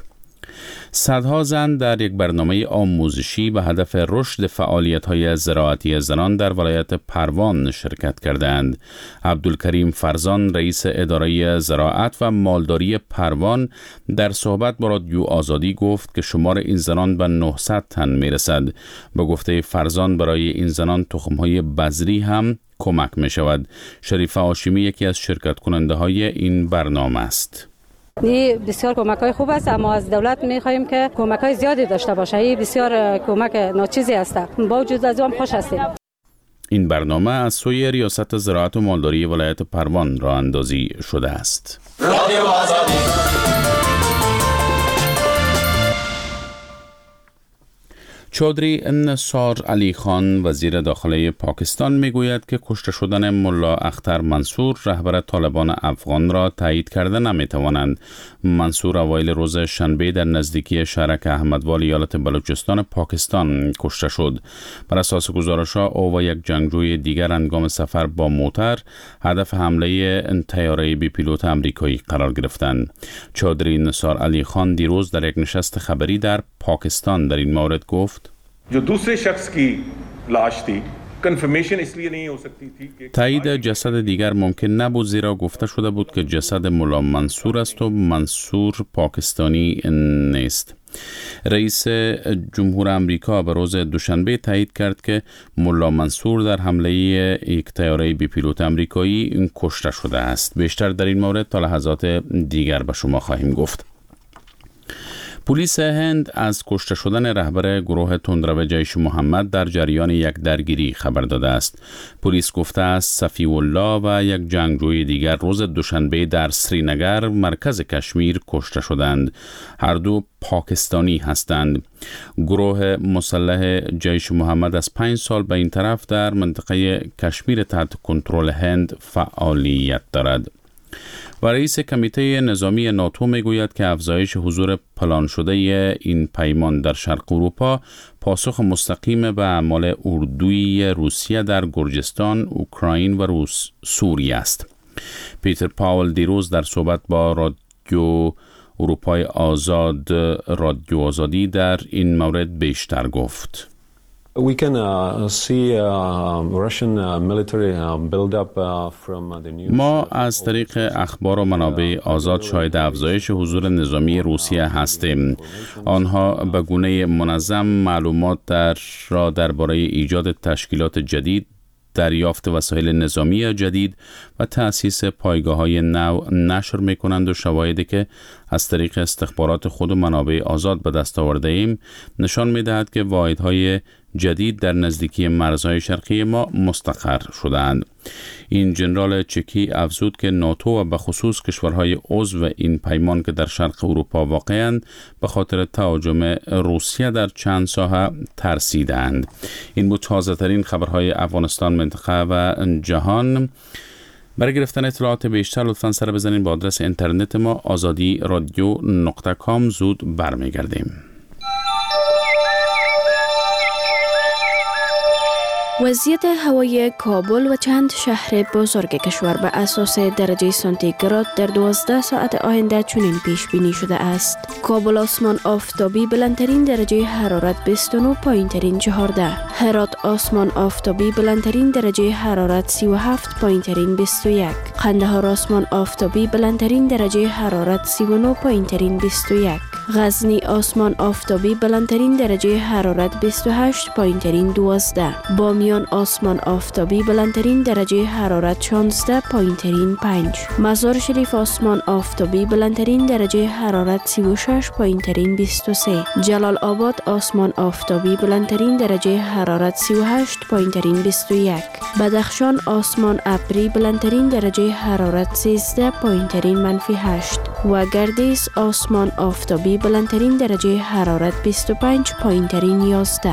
صدها زن در یک برنامه آموزشی به هدف رشد فعالیت‌های زراعتی زنان در ولایت پروان شرکت کردند. عبدالکریم فرزان رئیس اداره زراعت و مالداری پروان در صحبت با رادیو آزادی گفت که شمار این زنان به نهصد تن میرسد. به گفته فرزان برای این زنان تخم‌های بذری هم کمک می شود. شریفه هاشمی یکی از شرکت کننده های این برنامه است. این بسیار کمک‌های خوب است، اما از دولت می‌خواهیم که کمک‌های زیادی داشته باشه. این بسیار کمک ناچیزی است. با وجود از آن خوش هستیم. این برنامه از سوی ریاست زراعت و مالداری ولایت پروان راه اندازی شده است. رادیو آزادی. چودری نثار علی خان وزیر داخله پاکستان میگوید که کشته شدن ملا اختر منصور رهبر طالبان افغان را تایید کرده نمیتوانند. منصور اوایل روز شنبه در نزدیکی شهرک احمدوال ایالت بلوچستان پاکستان کشته شد. بر اساس گزارش‌ها او و یک جنگجوی دیگر هنگام سفر با موتر هدف حمله طیاره بی پیلوت آمریکایی قرار گرفتند. چودری نثار علی خان دیروز در یک نشست خبری در پاکستان در این مورد گفت: जो दूसरे शख्स की लाश थी کنفرمیشن इसलिए नहीं हो सकती थी कि تایید جسد دیگر ممکن نبود، زیرا گفته شده بود که جسد ملا منصور است و منصور پاکستانی نیست. رئیس جمهور آمریکا به روز دوشنبه تایید کرد که ملا منصور در حمله یک طیاره بی پیلوت آمریکایی کشته شده است. بیشتر در این مورد تا لحظات دیگر به شما خواهیم گفت. پلیس هند از کشته شدن رهبر گروه تندرو جیش محمد در جریان یک درگیری خبر داده است. پلیس گفته است صفی الله و یک جنگجوی دیگر روز دوشنبه در سرینگر مرکز کشمیر کشته شدند. هر دو پاکستانی هستند. گروه مسلح جیش محمد از پنج سال به این طرف در منطقه کشمیر تحت کنترل هند فعالیت دارد. و رئیس کمیته نظامی ناتو میگوید که افزایش حضور پلان شده این پیمان در شرق اروپا پاسخ مستقیم به اعمال اردوی روسیه در گرجستان، اوکراین و روس سوریه است. پیتر پاول دیروز در صحبت با رادیو اروپای آزاد رادیو آزادی در این مورد بیشتر گفت. We can uh, see uh, Russian uh, military uh, build up uh, from uh, the news. ما از طریق اخبار و منابع آزاد شاهد افزایش حضور نظامی روسیه هستیم. آنها به گونه منظم معلومات در را درباره ایجاد تشکیلات جدید، دریافت وسایل نظامی جدید و تأسیس پایگاه‌های نو نشر می‌کنند و شواهدی که از طریق استخبارات خود و منابع آزاد به دست آورده ایم نشان می‌دهد که واحدهای جدید در نزدیکی مرزهای شرقی ما مستقر شدند. این جنرال چکی افزود که ناتو و به خصوص کشورهای عضو این پیمان که در شرق اروپا واقعاً به خاطر تهاجم روسیه در چند ساحه ترسیدند. این بود تازه‌ترین خبرهای افغانستان، منطقه و جهان. برای گرفتن اطلاعات بیشتر لطفاً سر بزنید با آدرس اینترنت ما آزادی رادیو نقطه کام. زود برمیگردیم. وضعیت هوای کابل و چند شهر بزرگ کشور به اساس درجه سانتیگراد در دوازده ساعت آینده چنین پیش بینی شده است. کابل آسمان آفتابی بلندترین درجه حرارت بیست و نه، پایینترین چهارده. هرات آسمان آفتابی بلندترین درجه حرارت سی و هفت، پایینترین بیست و یک. قندهار آسمان آفتابی بلندترین درجه حرارت سی و نه، پایینترین بیست و یک. غزنی آسمان آفتابی بلندترین درجه حرارت بیست و هشت، پایینترین دوازده. بامیان آسمان آفتابی بلندترین درجه حرارت شانزده، پایینترین پنج. مزار شریف آسمان آفتابی بلندترین درجه حرارت سی و شش، پایینترین بیست و سه. جلال آباد آسمان آفتابی بلندترین درجه حرارت سی و هشت، پایینترین بیست و یک. بدخشان آسمان ابری بلندترین درجه حرارت سیزده، پایینترین منفی هشت. و گردیس آسمان آفتابی بلندترین درجه حرارت بیست و پنج، پایینترین یازده.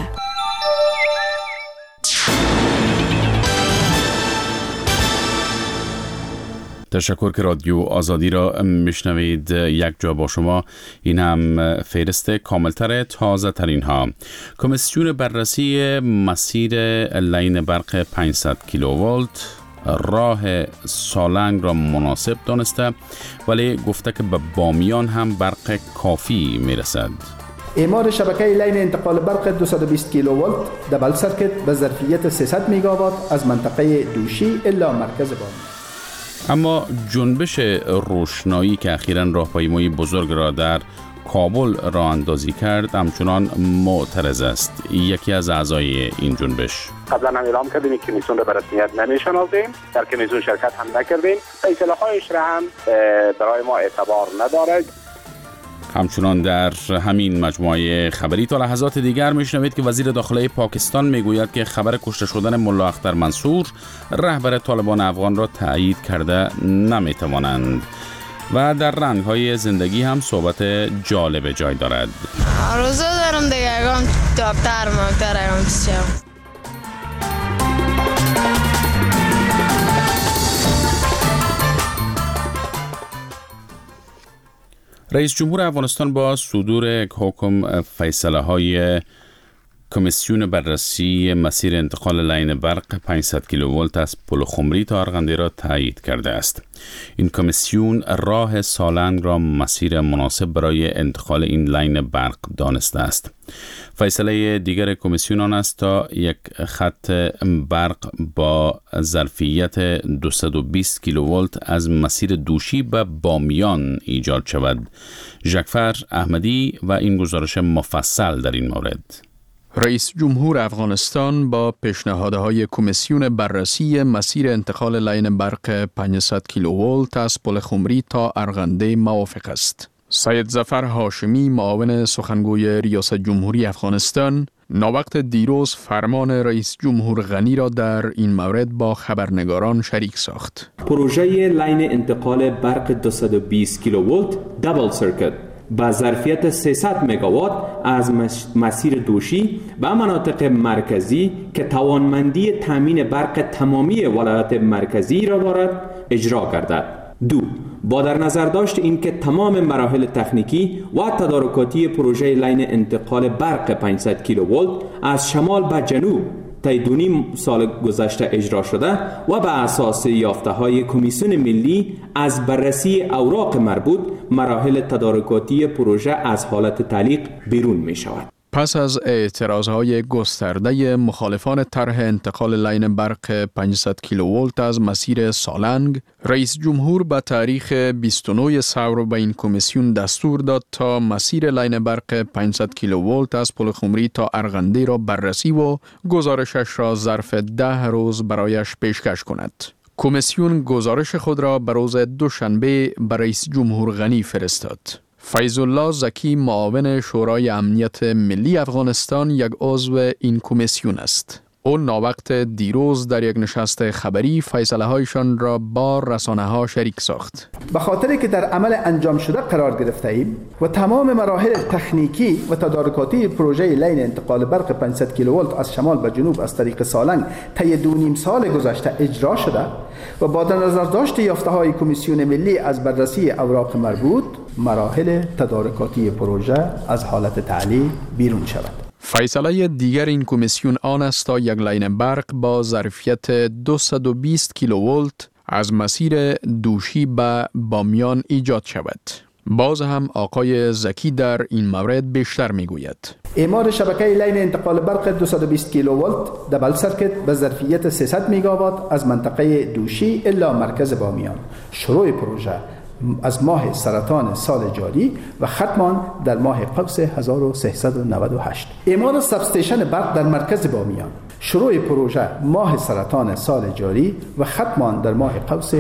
تشکر که رادیو آزادی را میشنوید. یک جا با شما. این هم فهرست کاملتر تازه ترین ها. کمیسیون بررسی مسیر لین برق پانصد کیلوولت راه سالنگ را مناسب دانسته، ولی گفته که به بامیان هم برق کافی میرسد. اعمار شبکه لین انتقال برق دویست و بیست کیلوولت دبل سرکت به ظرفیت سیصد مگاوات از منطقه دوشی الی مرکز بامیان. اما جنبش روشنایی که اخیراً راهپیمایی بزرگ را در کابل راه اندازی کرد همچنان معترض است. یکی از اعضای این جنبش: قبلا هم اعلام کردیم که کمیسیون را به رسمیت نمیشناسیم، در کمیسیون شرکت هم نکردیم، اطلاعاتش را هم برای ما اعتبار ندارد. همچنان در همین مجموعه خبری تا لحظات دیگر میشنوید که وزیر داخله پاکستان میگوید که خبر کشته شدن ملا اختر منصور رهبر طالبان افغان را تایید کرده نمیتوانند. و در رنگ‌های زندگی هم صحبت جالب جای دارد. آرزو دارم دیگه اگم دکتر مکتر اگم چیم. رئیس جمهور افغانستان با صدور حکم فیصله های کمیسیون بررسی مسیر انتقال لاین برق پانصد کیلوولت از پل خمری تا ارغنده را تایید کرده است. این کمیسیون راه سالنگ را مسیر مناسب برای انتقال این لاین برق دانسته است. فیصله دیگر کمیسیون آن است تا یک خط برق با ظرفیت دویست و بیست کیلوولت از مسیر دوشی به بامیان ایجاد شود. ژکفر احمدی و این گزارش مفصل در این مورد. رئیس جمهور افغانستان با پیشنهادهای کمیسیون بررسی مسیر انتقال لاین برق پانصد کیلوولت از پل خمری تا ارغنده موافق است. سید ظفر هاشمی معاون سخنگوی ریاست جمهوری افغانستان ناوقت دیروز فرمان رئیس جمهور غنی را در این مورد با خبرنگاران شریک ساخت. پروژه لاین انتقال برق دویست و بیست کیلوولت دابل سرکت با ظرفیت سیصد مگاوات از مسیر دوشی و مناطق مرکزی که توانمندی تامین برق تمامی ولایات مرکزی را دارد اجرا گردد. دو با در نظر داشت اینکه تمام مراحل تکنیکی و تدارکاتی پروژه لاین انتقال برق پانصد کیلوولت از شمال به جنوب طی دو نیم سال گذشته اجرا شده و به اساس یافته‌های کمیسیون ملی از بررسی اوراق مربوط مراحل تدارکاتی پروژه از حالت تعلیق بیرون می شود. پس از اعتراضهای گسترده مخالفان طرح انتقال لاین برق پانصد کیلوولت از مسیر سالنگ، رئیس جمهور به تاریخ بیست و نه ثور به این کمیسیون دستور داد تا مسیر لاین برق پانصد کیلوولت از پل خمری تا ارغنده را بررسی و گزارشش را ظرف ده روز برایش پیشکش کند. کمیسیون گزارش خود را به روز دوشنبه به رئیس جمهور غنی فرستاد. فیض الله زکی معاون شورای امنیت ملی افغانستان یک عضو این کمیسیون است. او ناوقت دیروز در یک نشست خبری فیصله هایشان را با رسانه ها شریک ساخت. به خاطر که در عمل انجام شده قرار گرفته ایم و تمام مراحل تکنیکی و تدارکاتی پروژه لاین انتقال برق پانصد کیلوولت از شمال به جنوب از طریق سالنگ طی دو نیم سال گذشته اجرا شده و با در نظر داشت یافته های کمیسیون ملی از بررسی اوراق مربوط مراحل تدارکاتی پروژه از حالت تعلیق بیرون شود. فیصله دیگر این کمیسیون آن است تا یک لاین برق با ظرفیت دویست و بیست کیلوولت از مسیر دوشی به بامیان ایجاد شود. باز هم آقای زکی در این مورد بیشتر میگوید. اعمار شبکه لاین انتقال برق دویست و بیست کیلوولت دبل سرکت به ظرفیت سیصد مگاوات از منطقه دوشی الا مرکز بامیان. شروع پروژه از ماه سرطان سال جاری و ختمان در ماه قوس هزار و سیصد و نود و هشت. اعمار سبستیشن برق در مرکز بامیان. شروع پروژه ماه سرطان سال جاری و ختمان در ماه قوس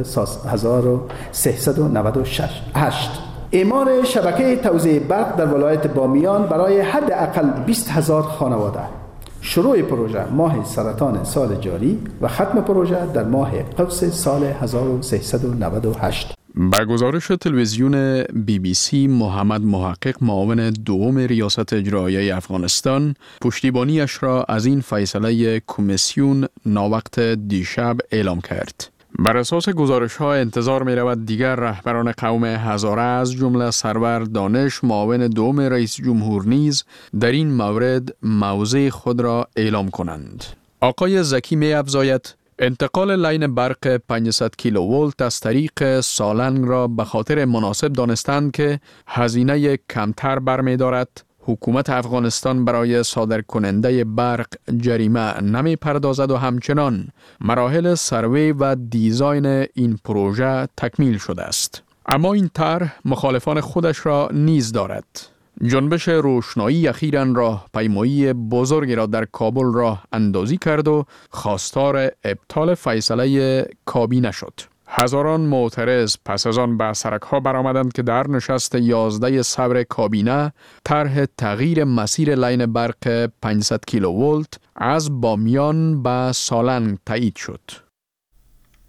هزار و سیصد و نود و هشت. اعمار شبکه توزیع برق در ولایت بامیان برای حداقل بیست هزار خانواده. شروع پروژه ماه سرطان سال جاری و ختم پروژه در ماه قوس سال هزار و سیصد و نود و هشت. با گزارش تلویزیون بی بی سی، محمد محقق معاون دوم ریاست اجرایی افغانستان پشتیبانیش را از این فیصله کمیسیون ناوقت دیشب اعلام کرد. بر اساس گزارش ها انتظار می رود دیگر رهبران قوم هزاره از جمله سرور دانش معاون دوم رئیس جمهور نیز در این مورد موضع خود را اعلام کنند. آقای زکی می افزاید انتقال لاین برق پانصد کیلوولت از طریق سالنگ را به خاطر مناسب دانستند که هزینه کمتر برمی دارد. حکومت افغانستان برای صادر کننده برق جریمه نمی پردازد و همچنان مراحل سروی و دیزاین این پروژه تکمیل شده است. اما این طرح مخالفان خودش را نیز دارد. جنبش روشنایی اخیراً راه پیمایی بزرگی را در کابل راه اندازی کرد و خواستار ابطال فیصله کابینه شد. هزاران معترض پس از آن به سرک‌ها برآمدند که در نشست یازده صدر کابینه طرح تغییر مسیر لاین برق پانصد کیلوولت از بامیان به سالنگ تایید شد.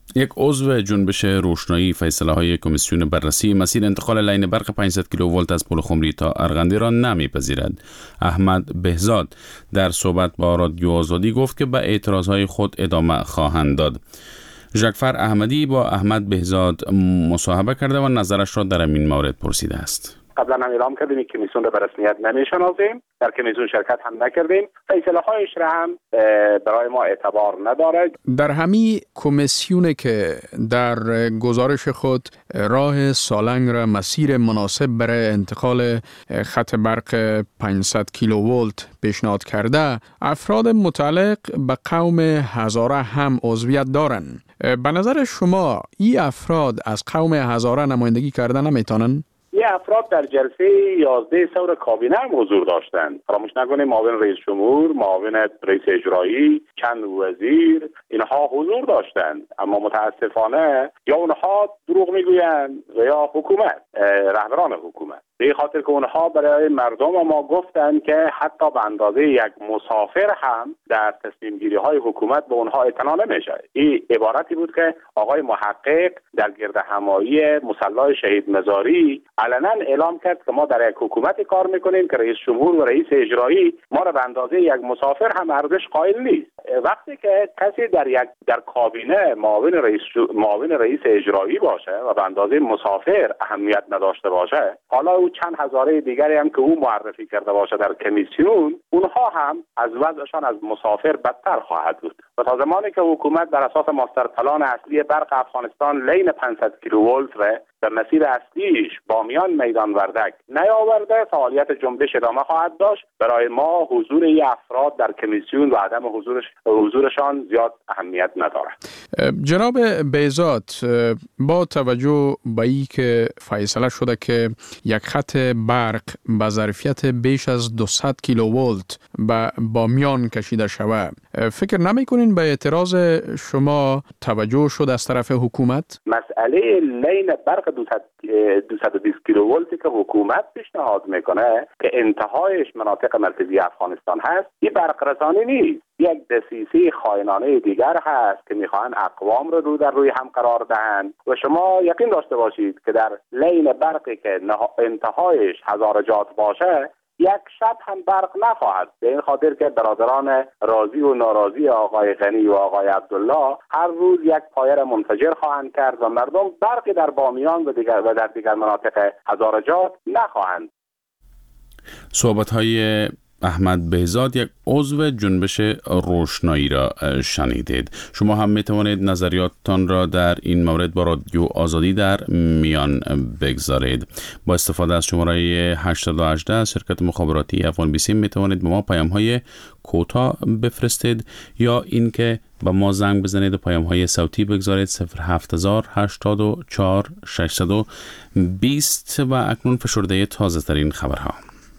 یک عضو جنبش روشنایی فیصله های کمیسیون بررسی مسیر انتقال لاین برق پانصد کیلوولت از پلخمری تا ارغندی را نمیپذیرد. احمد بهزاد در صحبت با رادیو آزادی گفت که به اعتراضهای خود ادامه خواهند داد. ژاکفر احمدی با احمد بهزاد مصاحبه کرده و نظرش را در این مورد پرسیده است. قبلا هم اعلام کردیم که کمیسیون را به رسمیت نمیشناسیم، در کمیسیون شرکت هم نکردیم، فیصله هایش را هم برای ما اعتبار ندارد. در همین کمیسیون که در گزارش خود راه سالنگ را مسیر مناسب برای انتقال خط برق پانصد کیلوولت پیشنهاد کرده، افراد متعلق به قوم هزاره هم عضویت دارند. به نظر شما این افراد از قوم هزاره نمایندگی کردن نمیتونن؟ یه افراد در جلسه یازده سور کابینه هم حضور داشتند. فراموش نکنیم معاون رئیس جمهور، معاون رئیس اجرایی، چند وزیر اینها حضور داشتند، اما متاسفانه یا اونها دروغ میگویند و یا حکومت، رهبران حکومت، به خاطر که اونها برای مردم ما گفتند که حتی به اندازه یک مسافر هم در تصمیم گیری های حکومت به اونها اعتنا نمیشه. این عبارتی بود که آقای محقق در گرد همایی مصلی شهید مزاری علنا اعلام کرد که ما در یک حکومتی کار میکنیم که رئیس جمهور و رئیس اجرایی ما را به اندازه یک مسافر هم ارزش قائل نیست. وقتی که کسی در یک در کابینه معاون رئیس معاون رئیس اجرایی باشه و به اندازه مسافر اهمیت نداشته باشه، حالا او چند هزاره دیگری هم که او معرفی کرده باشه در کمیسیون، اونها هم از وضعشان از مسافر بدتر خواهد بود. و تا زمانی که حکومت بر اساس ماستر پلان اصلی برق افغانستان لین پانصد کیلوولت را به مسیر اصلیش بامیان میدان وردک نیاورده، فعالیت جنبش ادامه خواهد داشت. برای ما حضور این افراد در کمیسیون و عدم حضورش حضورشان زیاد اهمیت ندارد. جناب بهزاد، با توجه به این که فیصله شده که یک خط برق با ظرفیت بیش از دویست کیلوولت به بامیان کشیده شود، فکر نمی‌کنین به اعتراض شما توجه شد از طرف حکومت؟ مسئله لین برق دویست و بیست کیلوولتی که حکومت پیشنهاد میکنه که انتهایش مناطق مرکزی افغانستان هست، این برق رسانی نیست، یک دسیسه خائنانه دیگر هست که میخواهند اقوام رو رو در روی هم قرار دهند. و شما یقین داشته باشید که در لین برقی که انتهایش هزارجات باشه، یک شب هم برق نخواهد، به این خاطر که برادران راضی و ناراضی آقای غنی و آقای عبدالله هر روز یک پایه منفجر خواهند کرد و مردم برقی در بامیان و دیگر و در دیگر مناطق هزارجات نخواهند. صحبت‌های احمد بهزاد، یک عضو جنبش روشنایی را شنیدید. شما هم می توانید نظریاتتان را در این مورد با رادیو آزادی در میان بگذارید. با استفاده از شماره هشت یک هشت از شرکت مخابراتی افغان بی سی می توانید به ما پیام های کوتاه بفرستید یا اینکه با ما زنگ بزنید و پیام های صوتی بگذارید صفر هفت هزار هشتاد و چهار ششصد و بیست. و اکنون فشرده تازه ترین خبرها.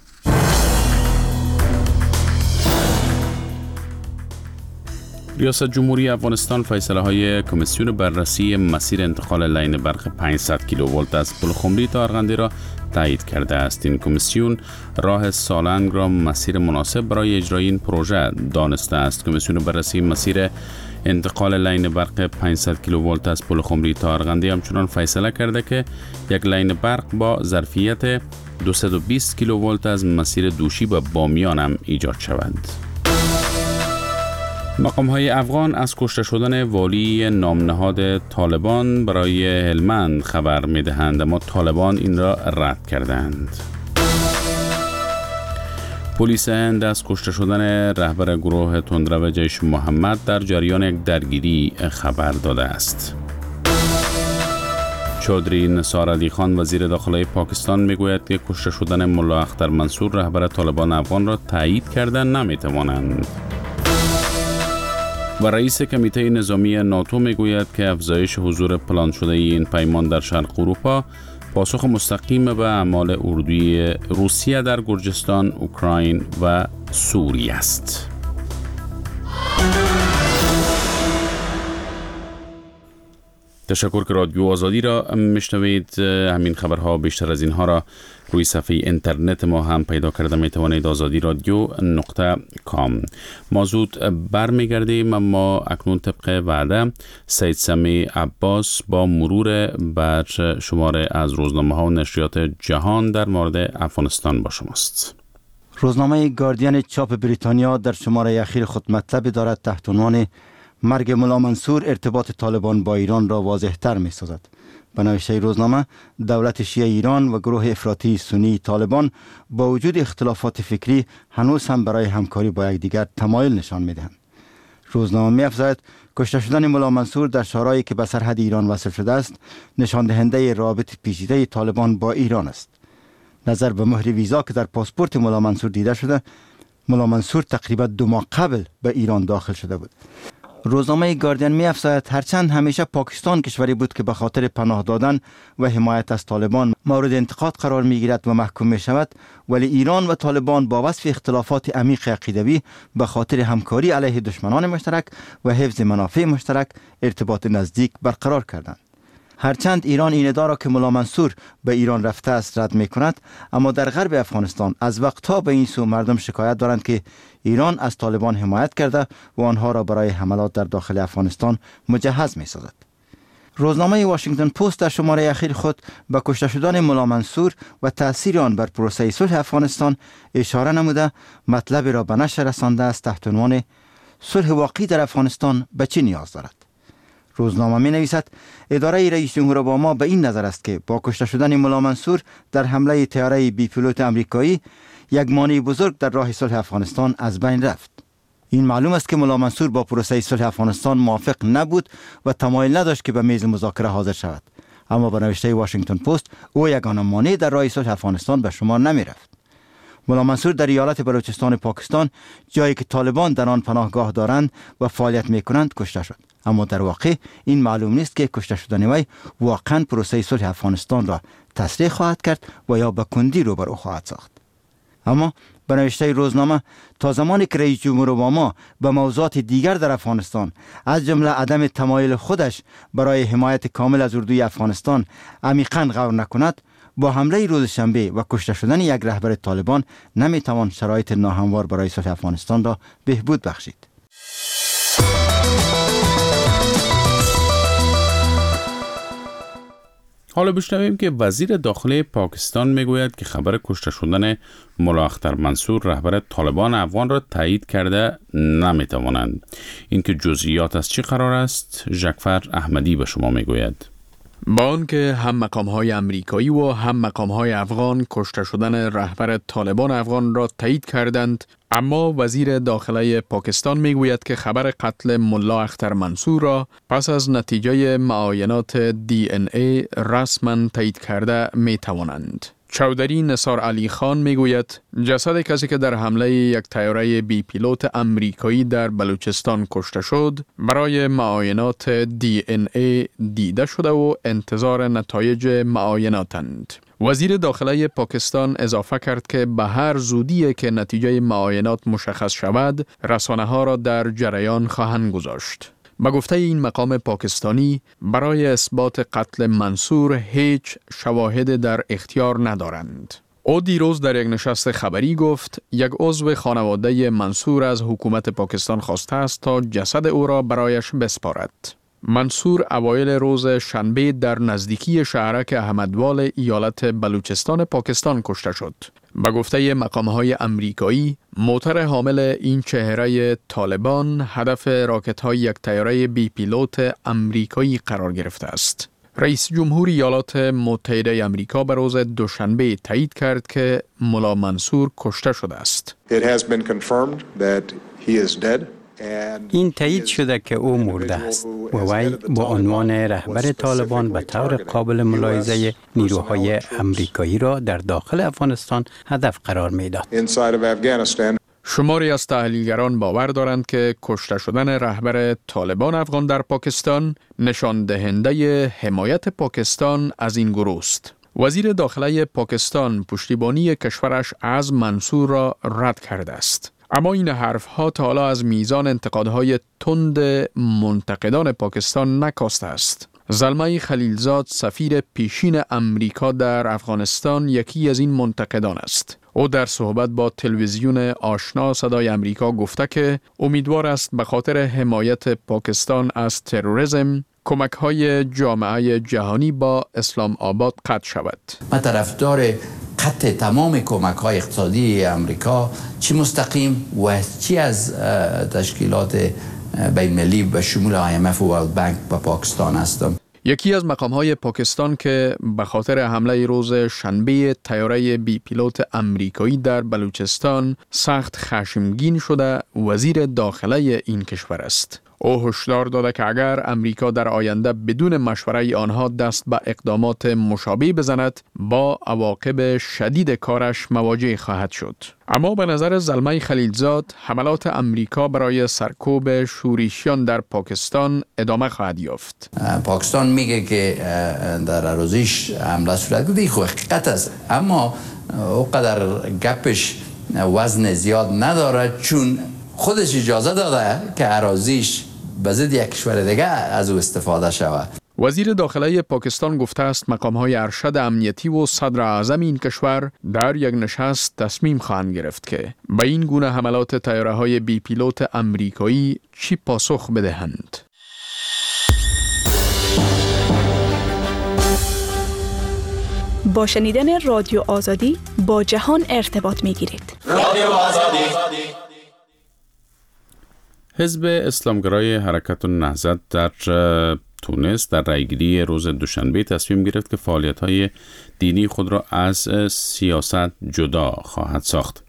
ریاست جمهوری افغانستان فیصله های کمیسیون بررسی مسیر انتقال لاین برق پانصد کیلوولت از پلخمری تا ارغندی را تایید کرده است. این کمیسیون راه سالنگ را مسیر مناسب برای اجرای این پروژه دانسته است. کمیسیون بررسی مسیر انتقال لاین برق پانصد کیلوولت از پلخمری تا ارغندی همچنان فیصله کرده که یک لاین برق با ظرفیت دویست و بیست کیلوولت از مسیر دوشی به بامیان هم ایجاد شود. مقام‌های افغان از کشته شدن والی نامنهاد طالبان برای هلمند خبر می‌دهند، اما طالبان این را رد کردند. پلیس هند از کشته شدن رهبر گروه تندرو جیش محمد در جریان یک درگیری خبر داده است. چودری نثار علی خان وزیر داخلی پاکستان میگوید که کشته شدن ملا اختر منصور رهبر طالبان افغان را تایید کردن نمی‌توانند. و رئیس کمیته نظامی ناتو میگوید که افزایش حضور پلان شده این پیمان در شرق اروپا پاسخ مستقیم به اعمال اردوی روسیه در گرجستان، اوکراین و سوریه است. تشکر که رادیو آزادی را میشنوید. همین خبرها بیشتر از اینها را روی صفحه اینترنت ما هم پیدا کرده می توانید، آزادی رادیو نقطه کام. ما زود برمیگردیم، اما اکنون طبق وعده سید سمی عباس با مرور بر شماره از روزنامه ها و نشریات جهان در مورد افغانستان با شماست. روزنامه گاردین چاپ بریتانیا در شماره اخیر خود مطلبی دارد تحت عنوان مرگ ملا منصور ارتباط طالبان با ایران را واضح تر می سازد. به نوشته روزنامه، دولت شیعه ایران و گروه افراطی سنی طالبان با وجود اختلافات فکری هنوز هم برای همکاری با یکدیگر تمایل نشان می دهند. روزنامه می افزاید کشته شدن ملا منصور در شهرهایی که به سرحد ایران وصل شده است نشان دهنده رابط پیچیده طالبان با ایران است. نظر به مهر ویزا که در پاسپورت ملا منصور دیده شده، ملا منصور تقریبا دو ماه قبل به ایران داخل شده بود. روزنامه گاردین می افزاید هرچند همیشه پاکستان کشوری بود که به خاطر پناه دادن و حمایت از طالبان مورد انتقاد قرار می گیرد و محکوم می شود، ولی ایران و طالبان با وصف اختلافات عمیق عقیدوی به خاطر همکاری علیه دشمنان مشترک و حفظ منافع مشترک ارتباط نزدیک برقرار کردند. هرچند ایران این ادعا را که ملا منصور به ایران رفته است رد می کند، اما در غرب افغانستان از وقتها به این سو مردم شکایت دارند که ایران از طالبان حمایت کرده و آنها را برای حملات در داخل افغانستان مجهز می سازد. روزنامه واشنگتن پست در شماره اخیر خود به کشته شدن ملا منصور و تأثیر آن بر پروسه صلح افغانستان اشاره نموده مطلب را به نشر رسانده است تحت عنوان صلح واقعی در افغانستان به چه نیاز دارد. روزنامه می نویسد اداره رئیس جمهور اوباما به این نظر است که با کشته شدن ملا منصور در حمله طیاره بی پیلوت آمریکایی یک مانع بزرگ در راه صلح افغانستان از بین رفت. این معلوم است که ملا منصور با پروسه صلح افغانستان موافق نبود و تمایل نداشت که به میز مذاکره حاضر شود، اما به نوشته واشنگتن پست او یگانه مانع در راه صلح افغانستان به شمار نمی رفت. ملا منصور در ایالت بلوچستان پاکستان، جایی که طالبان در آن پناهگاه دارند و فعالیت می کنند، کشته شد، اما در واقع این معلوم نیست که کشته شدن وی واقعا پروسه صلح افغانستان را تسریع خواهد کرد و یا به کندی روبرو خواهد ساخت. اما به نوشته روزنامه، تا زمانی که رئیس جمهور اوباما به موضوعات دیگر در افغانستان از جمله عدم تمایل خودش برای حمایت کامل از اردوی افغانستان عمیقاً غور نکند، با حمله روز شنبه و کشته شدن یک رهبر طالبان نمیتوان شرایط ناهموار برای صلح افغانستان را بهبود بخشید. حالا بشنویم که وزیر داخلی پاکستان میگوید که خبر کشته شدن ملا اختر منصور رهبر طالبان افغان را تایید کرده نمیتوانند. اینکه جزئیات از چی قرار است، جعفر احمدی به شما میگوید. با آنکه هم مقام‌های امریکایی و هم مقام‌های افغان کشته شدن رهبر طالبان افغان را تایید کردند، اما وزیر داخلی پاکستان میگوید که خبر قتل ملا اختر منصور را پس از نتیجه معاینات دی ان ای رسما تایید کرده میتوانند. چودری نثار علی خان میگوید جسد کسی که در حمله یک طیاره بی پیلوت امریکایی در بلوچستان کشته شد برای معاینات دی ان ای دیده شده و انتظار نتایج معایناتند. وزیر داخلی پاکستان اضافه کرد که به هر زودی که نتیجه معاینات مشخص شود، رسانه ها را در جریان خواهند گذاشت. به گفته این مقام پاکستانی، برای اثبات قتل منصور هیچ شواهد در اختیار ندارند. او دیروز در یک نشست خبری گفت یک عضو خانواده منصور از حکومت پاکستان خواسته است تا جسد او را برایش بسپارد. منصور اوایل روز شنبه در نزدیکی شهرک احمدوال ایالت بلوچستان پاکستان کشته شد. به گفته مقام‌های امریکایی، موتر حامل این چهره طالبان هدف راکت‌های یک طیاره بی پیلوت امریکایی قرار گرفته است. رئیس جمهور ایالات متحده امریکا به روز دوشنبه تایید کرد که ملا منصور کشته شده است. It has been confirmed that he is dead. این تایید شده که او مرده است و وی با عنوان رهبر طالبان به طور قابل ملاحظه نیروهای امریکایی را در داخل افغانستان هدف قرار می‌داد. شماری از تحلیلگران باور دارند که کشته شدن رهبر طالبان افغان در پاکستان نشان دهنده حمایت پاکستان از این گروه است. وزیر داخلی پاکستان پشتیبانی کشورش از منصور را رد کرده است. اما این حرفها تا حالا از میزان انتقادهای تند منتقدان پاکستان نکاسته است. زلمه خلیلزاد سفیر پیشین امریکا در افغانستان یکی از این منتقدان است. او در صحبت با تلویزیون آشنا صدای امریکا گفته که امیدوار است به خاطر حمایت پاکستان از تروریسم کمک‌های جامعه جهانی با اسلام آباد قطع شود. من طرفدار قطع تمام کمک‌های اقتصادی امریکا، چی مستقیم و چی از تشکیلات بین‌المللی به شمول آی ام اف و ورلد بانک به پاکستان هستم. یکی از مقام‌های پاکستان که به خاطر حمله روز شنبه طیاره بی پیلوت امریکایی در بلوچستان سخت خشمگین شده وزیر داخله این کشور است. او هشدار داده که اگر امریکا در آینده بدون مشوره آنها دست به اقدامات مشابه بزند با عواقب شدید کارش مواجه خواهد شد. اما به نظر زلمه خلیلزاد حملات امریکا برای سرکوب شورشیان در پاکستان ادامه خواهد یافت. پاکستان میگه که در اراضیش حمله صورت گرفته، خب حقیقت است، اما اونقدر گپش وزن زیاد نداره چون خودش اجازه داده که اراضیش به ضد یک کشور دیگه از او استفاده شود. وزیر داخله پاکستان گفته است مقام‌های ارشد امنیتی و صدر اعظم این کشور در یک نشست تصمیم خواهند گرفت که به این گونه حملات طیاره‌های بی پیلوت امریکایی چی پاسخ بدهند. با شنیدن رادیو آزادی با جهان ارتباط می‌گیرید. رادیو آزادی. حزب اسلامگرای حرکت النهضت در تونس در رایگیری روز دوشنبه تصمیم گرفت که فعالیت‌های دینی خود را از سیاست جدا خواهد ساخت.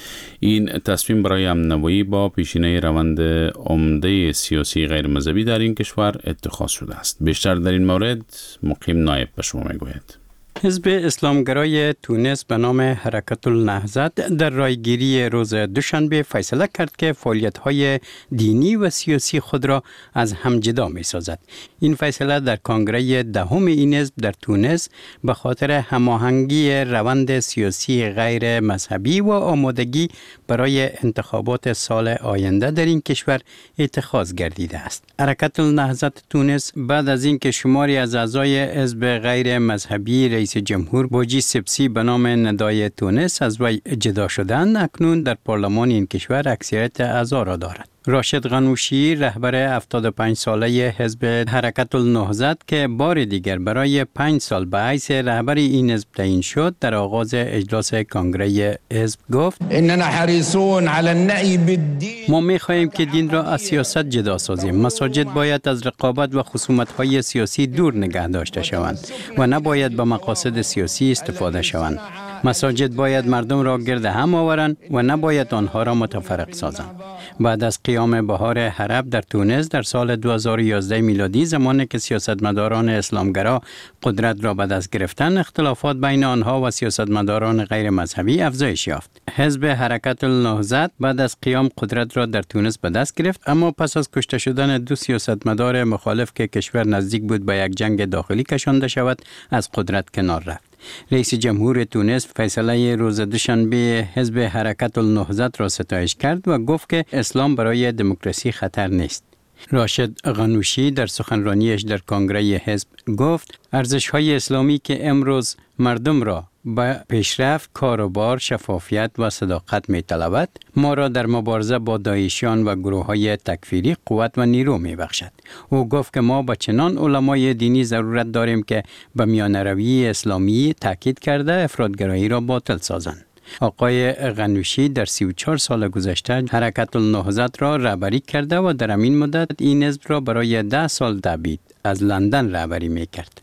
این تصمیم برای امن‌نمایی با پیشینه روند عمده سیاسی غیر مذهبی در این کشور اتخاذ شده است. بیشتر در این مورد مقیم نایب به شما میگوید. حزب اسلامگرای تونس به نام حرکت النهضت در رایگیری روز دوشنبه فیصله کرد که فعالیت‌های دینی و سیاسی خود را از هم جدا می‌سازد. این فیصله در کنگره دهم این حزب در تونس به خاطر هماهنگی روند سیاسی غیر مذهبی و آمادگی برای انتخابات سال آینده در این کشور اتخاذ گردیده است. حرکت النهضت تونس بعد از اینکه شماری از اعضای حزب غیر مذهبی رئیس جمهور بوجی سبسی به نام ندای تونس از وی جدا شدند، اکنون در پارلمان این کشور اکثریت اعضا را دارد. راشد غنوشی رهبر هفتاد و پنج ساله حزب حرکت النهضت که بار دیگر برای پنج سال به حیث رهبر این حزب تعیین شد در آغاز اجلاس کنگره حزب گفت اننا حریصون علی النهی بالدین. ما می‌خواهیم که دین را از سیاست جدا سازیم. مساجد باید از رقابت و خصومت‌های سیاسی دور نگه داشته شوند و نباید به مقاصد سیاسی استفاده شوند. مساجد باید مردم را گرد هم آورند و نباید آنها را متفرق سازند. بعد از قیام بهار عرب در تونس در سال دو هزار و یازده میلادی، زمانی که سیاستمداران اسلامگرا قدرت را به دست گرفتند، اختلافات بین آنها و سیاستمداران غیر مذهبی افزایش یافت. حزب حرکت النهضت بعد از قیام قدرت را در تونس به دست گرفت، اما پس از کشته شدن دو سیاستمدار مخالف که کشور نزدیک بود به یک جنگ داخلی کشانده شود، از قدرت کنار رفت. رئیس جمهور تونس فیصله روز دوشنبه حزب حرکت النهضت را ستایش کرد و گفت که اسلام برای دموکراسی خطر نیست. راشد غنوشی در سخنرانیش در کنگره حزب گفت ارزش‌های اسلامی که امروز مردم را به پیشرفت، کاروبار، شفافیت و صداقت می‌طلبد، ما را در مبارزه با داعشیان و گروه‌های تکفیری قوت و نیرو می‌بخشد. او گفت که ما با چنان علمای دینی ضرورت داریم که به میانروی اسلامی تاکید کرده افراطگرایی را باطل سازند. آقای غنوشی در سی و چهار سال گذشته حرکت النهضت را رهبری کرده و در همین مدت این حزب را برای ده سال تبعید از لندن رهبری می‌کرد.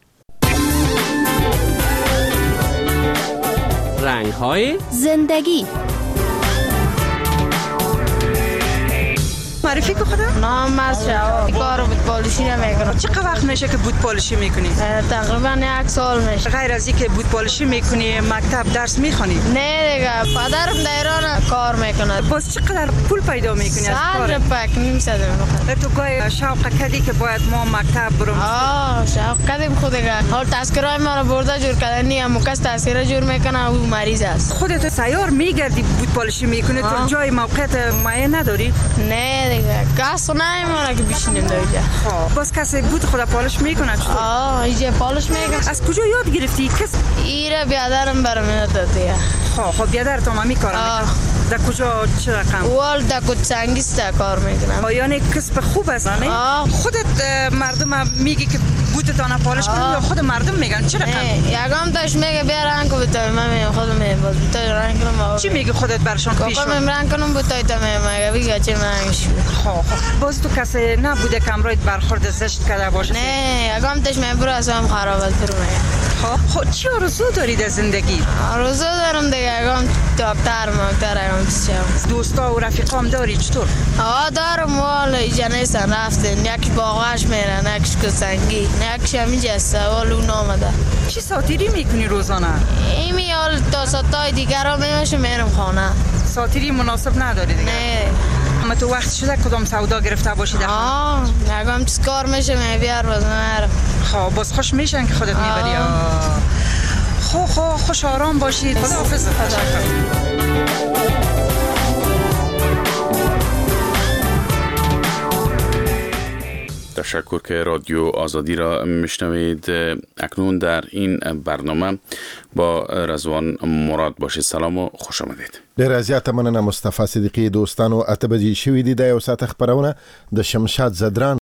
رنگ‌های زندگی. معرفی که خدا؟ نام از شما کار بود پالیشی نمیکنم. چقدر وقت میشه که بود پالیشی میکنی؟ تقریبا یک سال میشه. غیر از اینکه بود پالیشی میکنی مکتب درس میخونی؟ نه دیگه، پدرم در ایران کار میکنه. باز چقدر پول پیدا میکنی از کار؟ صد روپک نیم صد میخواد. تو گاهی شوق کردی که باید ما مکتب برم؟ آه شوق کردیم خود دیگه. حال تذکرای ما رو برده جور کردن نی هم کس تذکره جور میکنه او مریض است. خودت سیار میگردی بود پالیشی میکنی تو جای موقعیت معین نداری؟ نه دیگه، کس نمیمونه که بشینیم در اینجا. باز کسی بود خدا پالش میکنه چطور؟ آه اینجا پالش میکنه. از کجا یاد گرفتی کس؟ ایره بیادرم برام یاد داده. خب خب بیادر تو مامی کار میکنه. در کجا چه رقم؟ وال در کوچنگیست کار میکنم. یعنی کسب خوب است نه؟ خودت مردم میگی که بوتتان پالش کنی یا خود مردم میگن چه رقم؟ یگام تاش میگه بیا رنگ بوتای من میگم خودم میگم باز بوتای رنگ کنم. چی میگی خودت برشان پیش رو؟ من رنگ کنم بوتای تا میگم میگه چه رنگش. خب خب باز تو کسی نبوده که امروز برخورد زشت کرده باشه؟ نه یگام تاش من برو اصلا خراب است برو میگم. خب خب چی آرزو داری در زندگی؟ آرزو دارم دیگه یگام دکتر مکتر یگام چیزام. دوستا و رفیقام داری چطور؟ آه دارم وال اینجا نیستن رفتن یکش باغاش میرن یکش کسنگی یکش همینجا است وال اون آمده. چی ساتیری میکنی روزانه؟ ایمی حال تا ساتای دیگر را میمشه میرم خانه. ساتیری مناسب نداری دیگه؟ نه. اما تو وقت شده کدام سودا گرفته باشی در خانه؟ آه نگم چیز کار میشه میبیر باز میرم. خب باز خوش میشن که خودت میبری؟ خب خب خوش آرام باشید. خداحافظ. تشکر که رادیو آزادی را میشنوید. اکنون در این برنامه با رضوان مراد باشید. سلام و خوش آمدید. ډیر زیات مننه مصطفی صدیقی. دوستانو اته بجې شوې دي د یو ساعت خبرونه د شمشاد زدران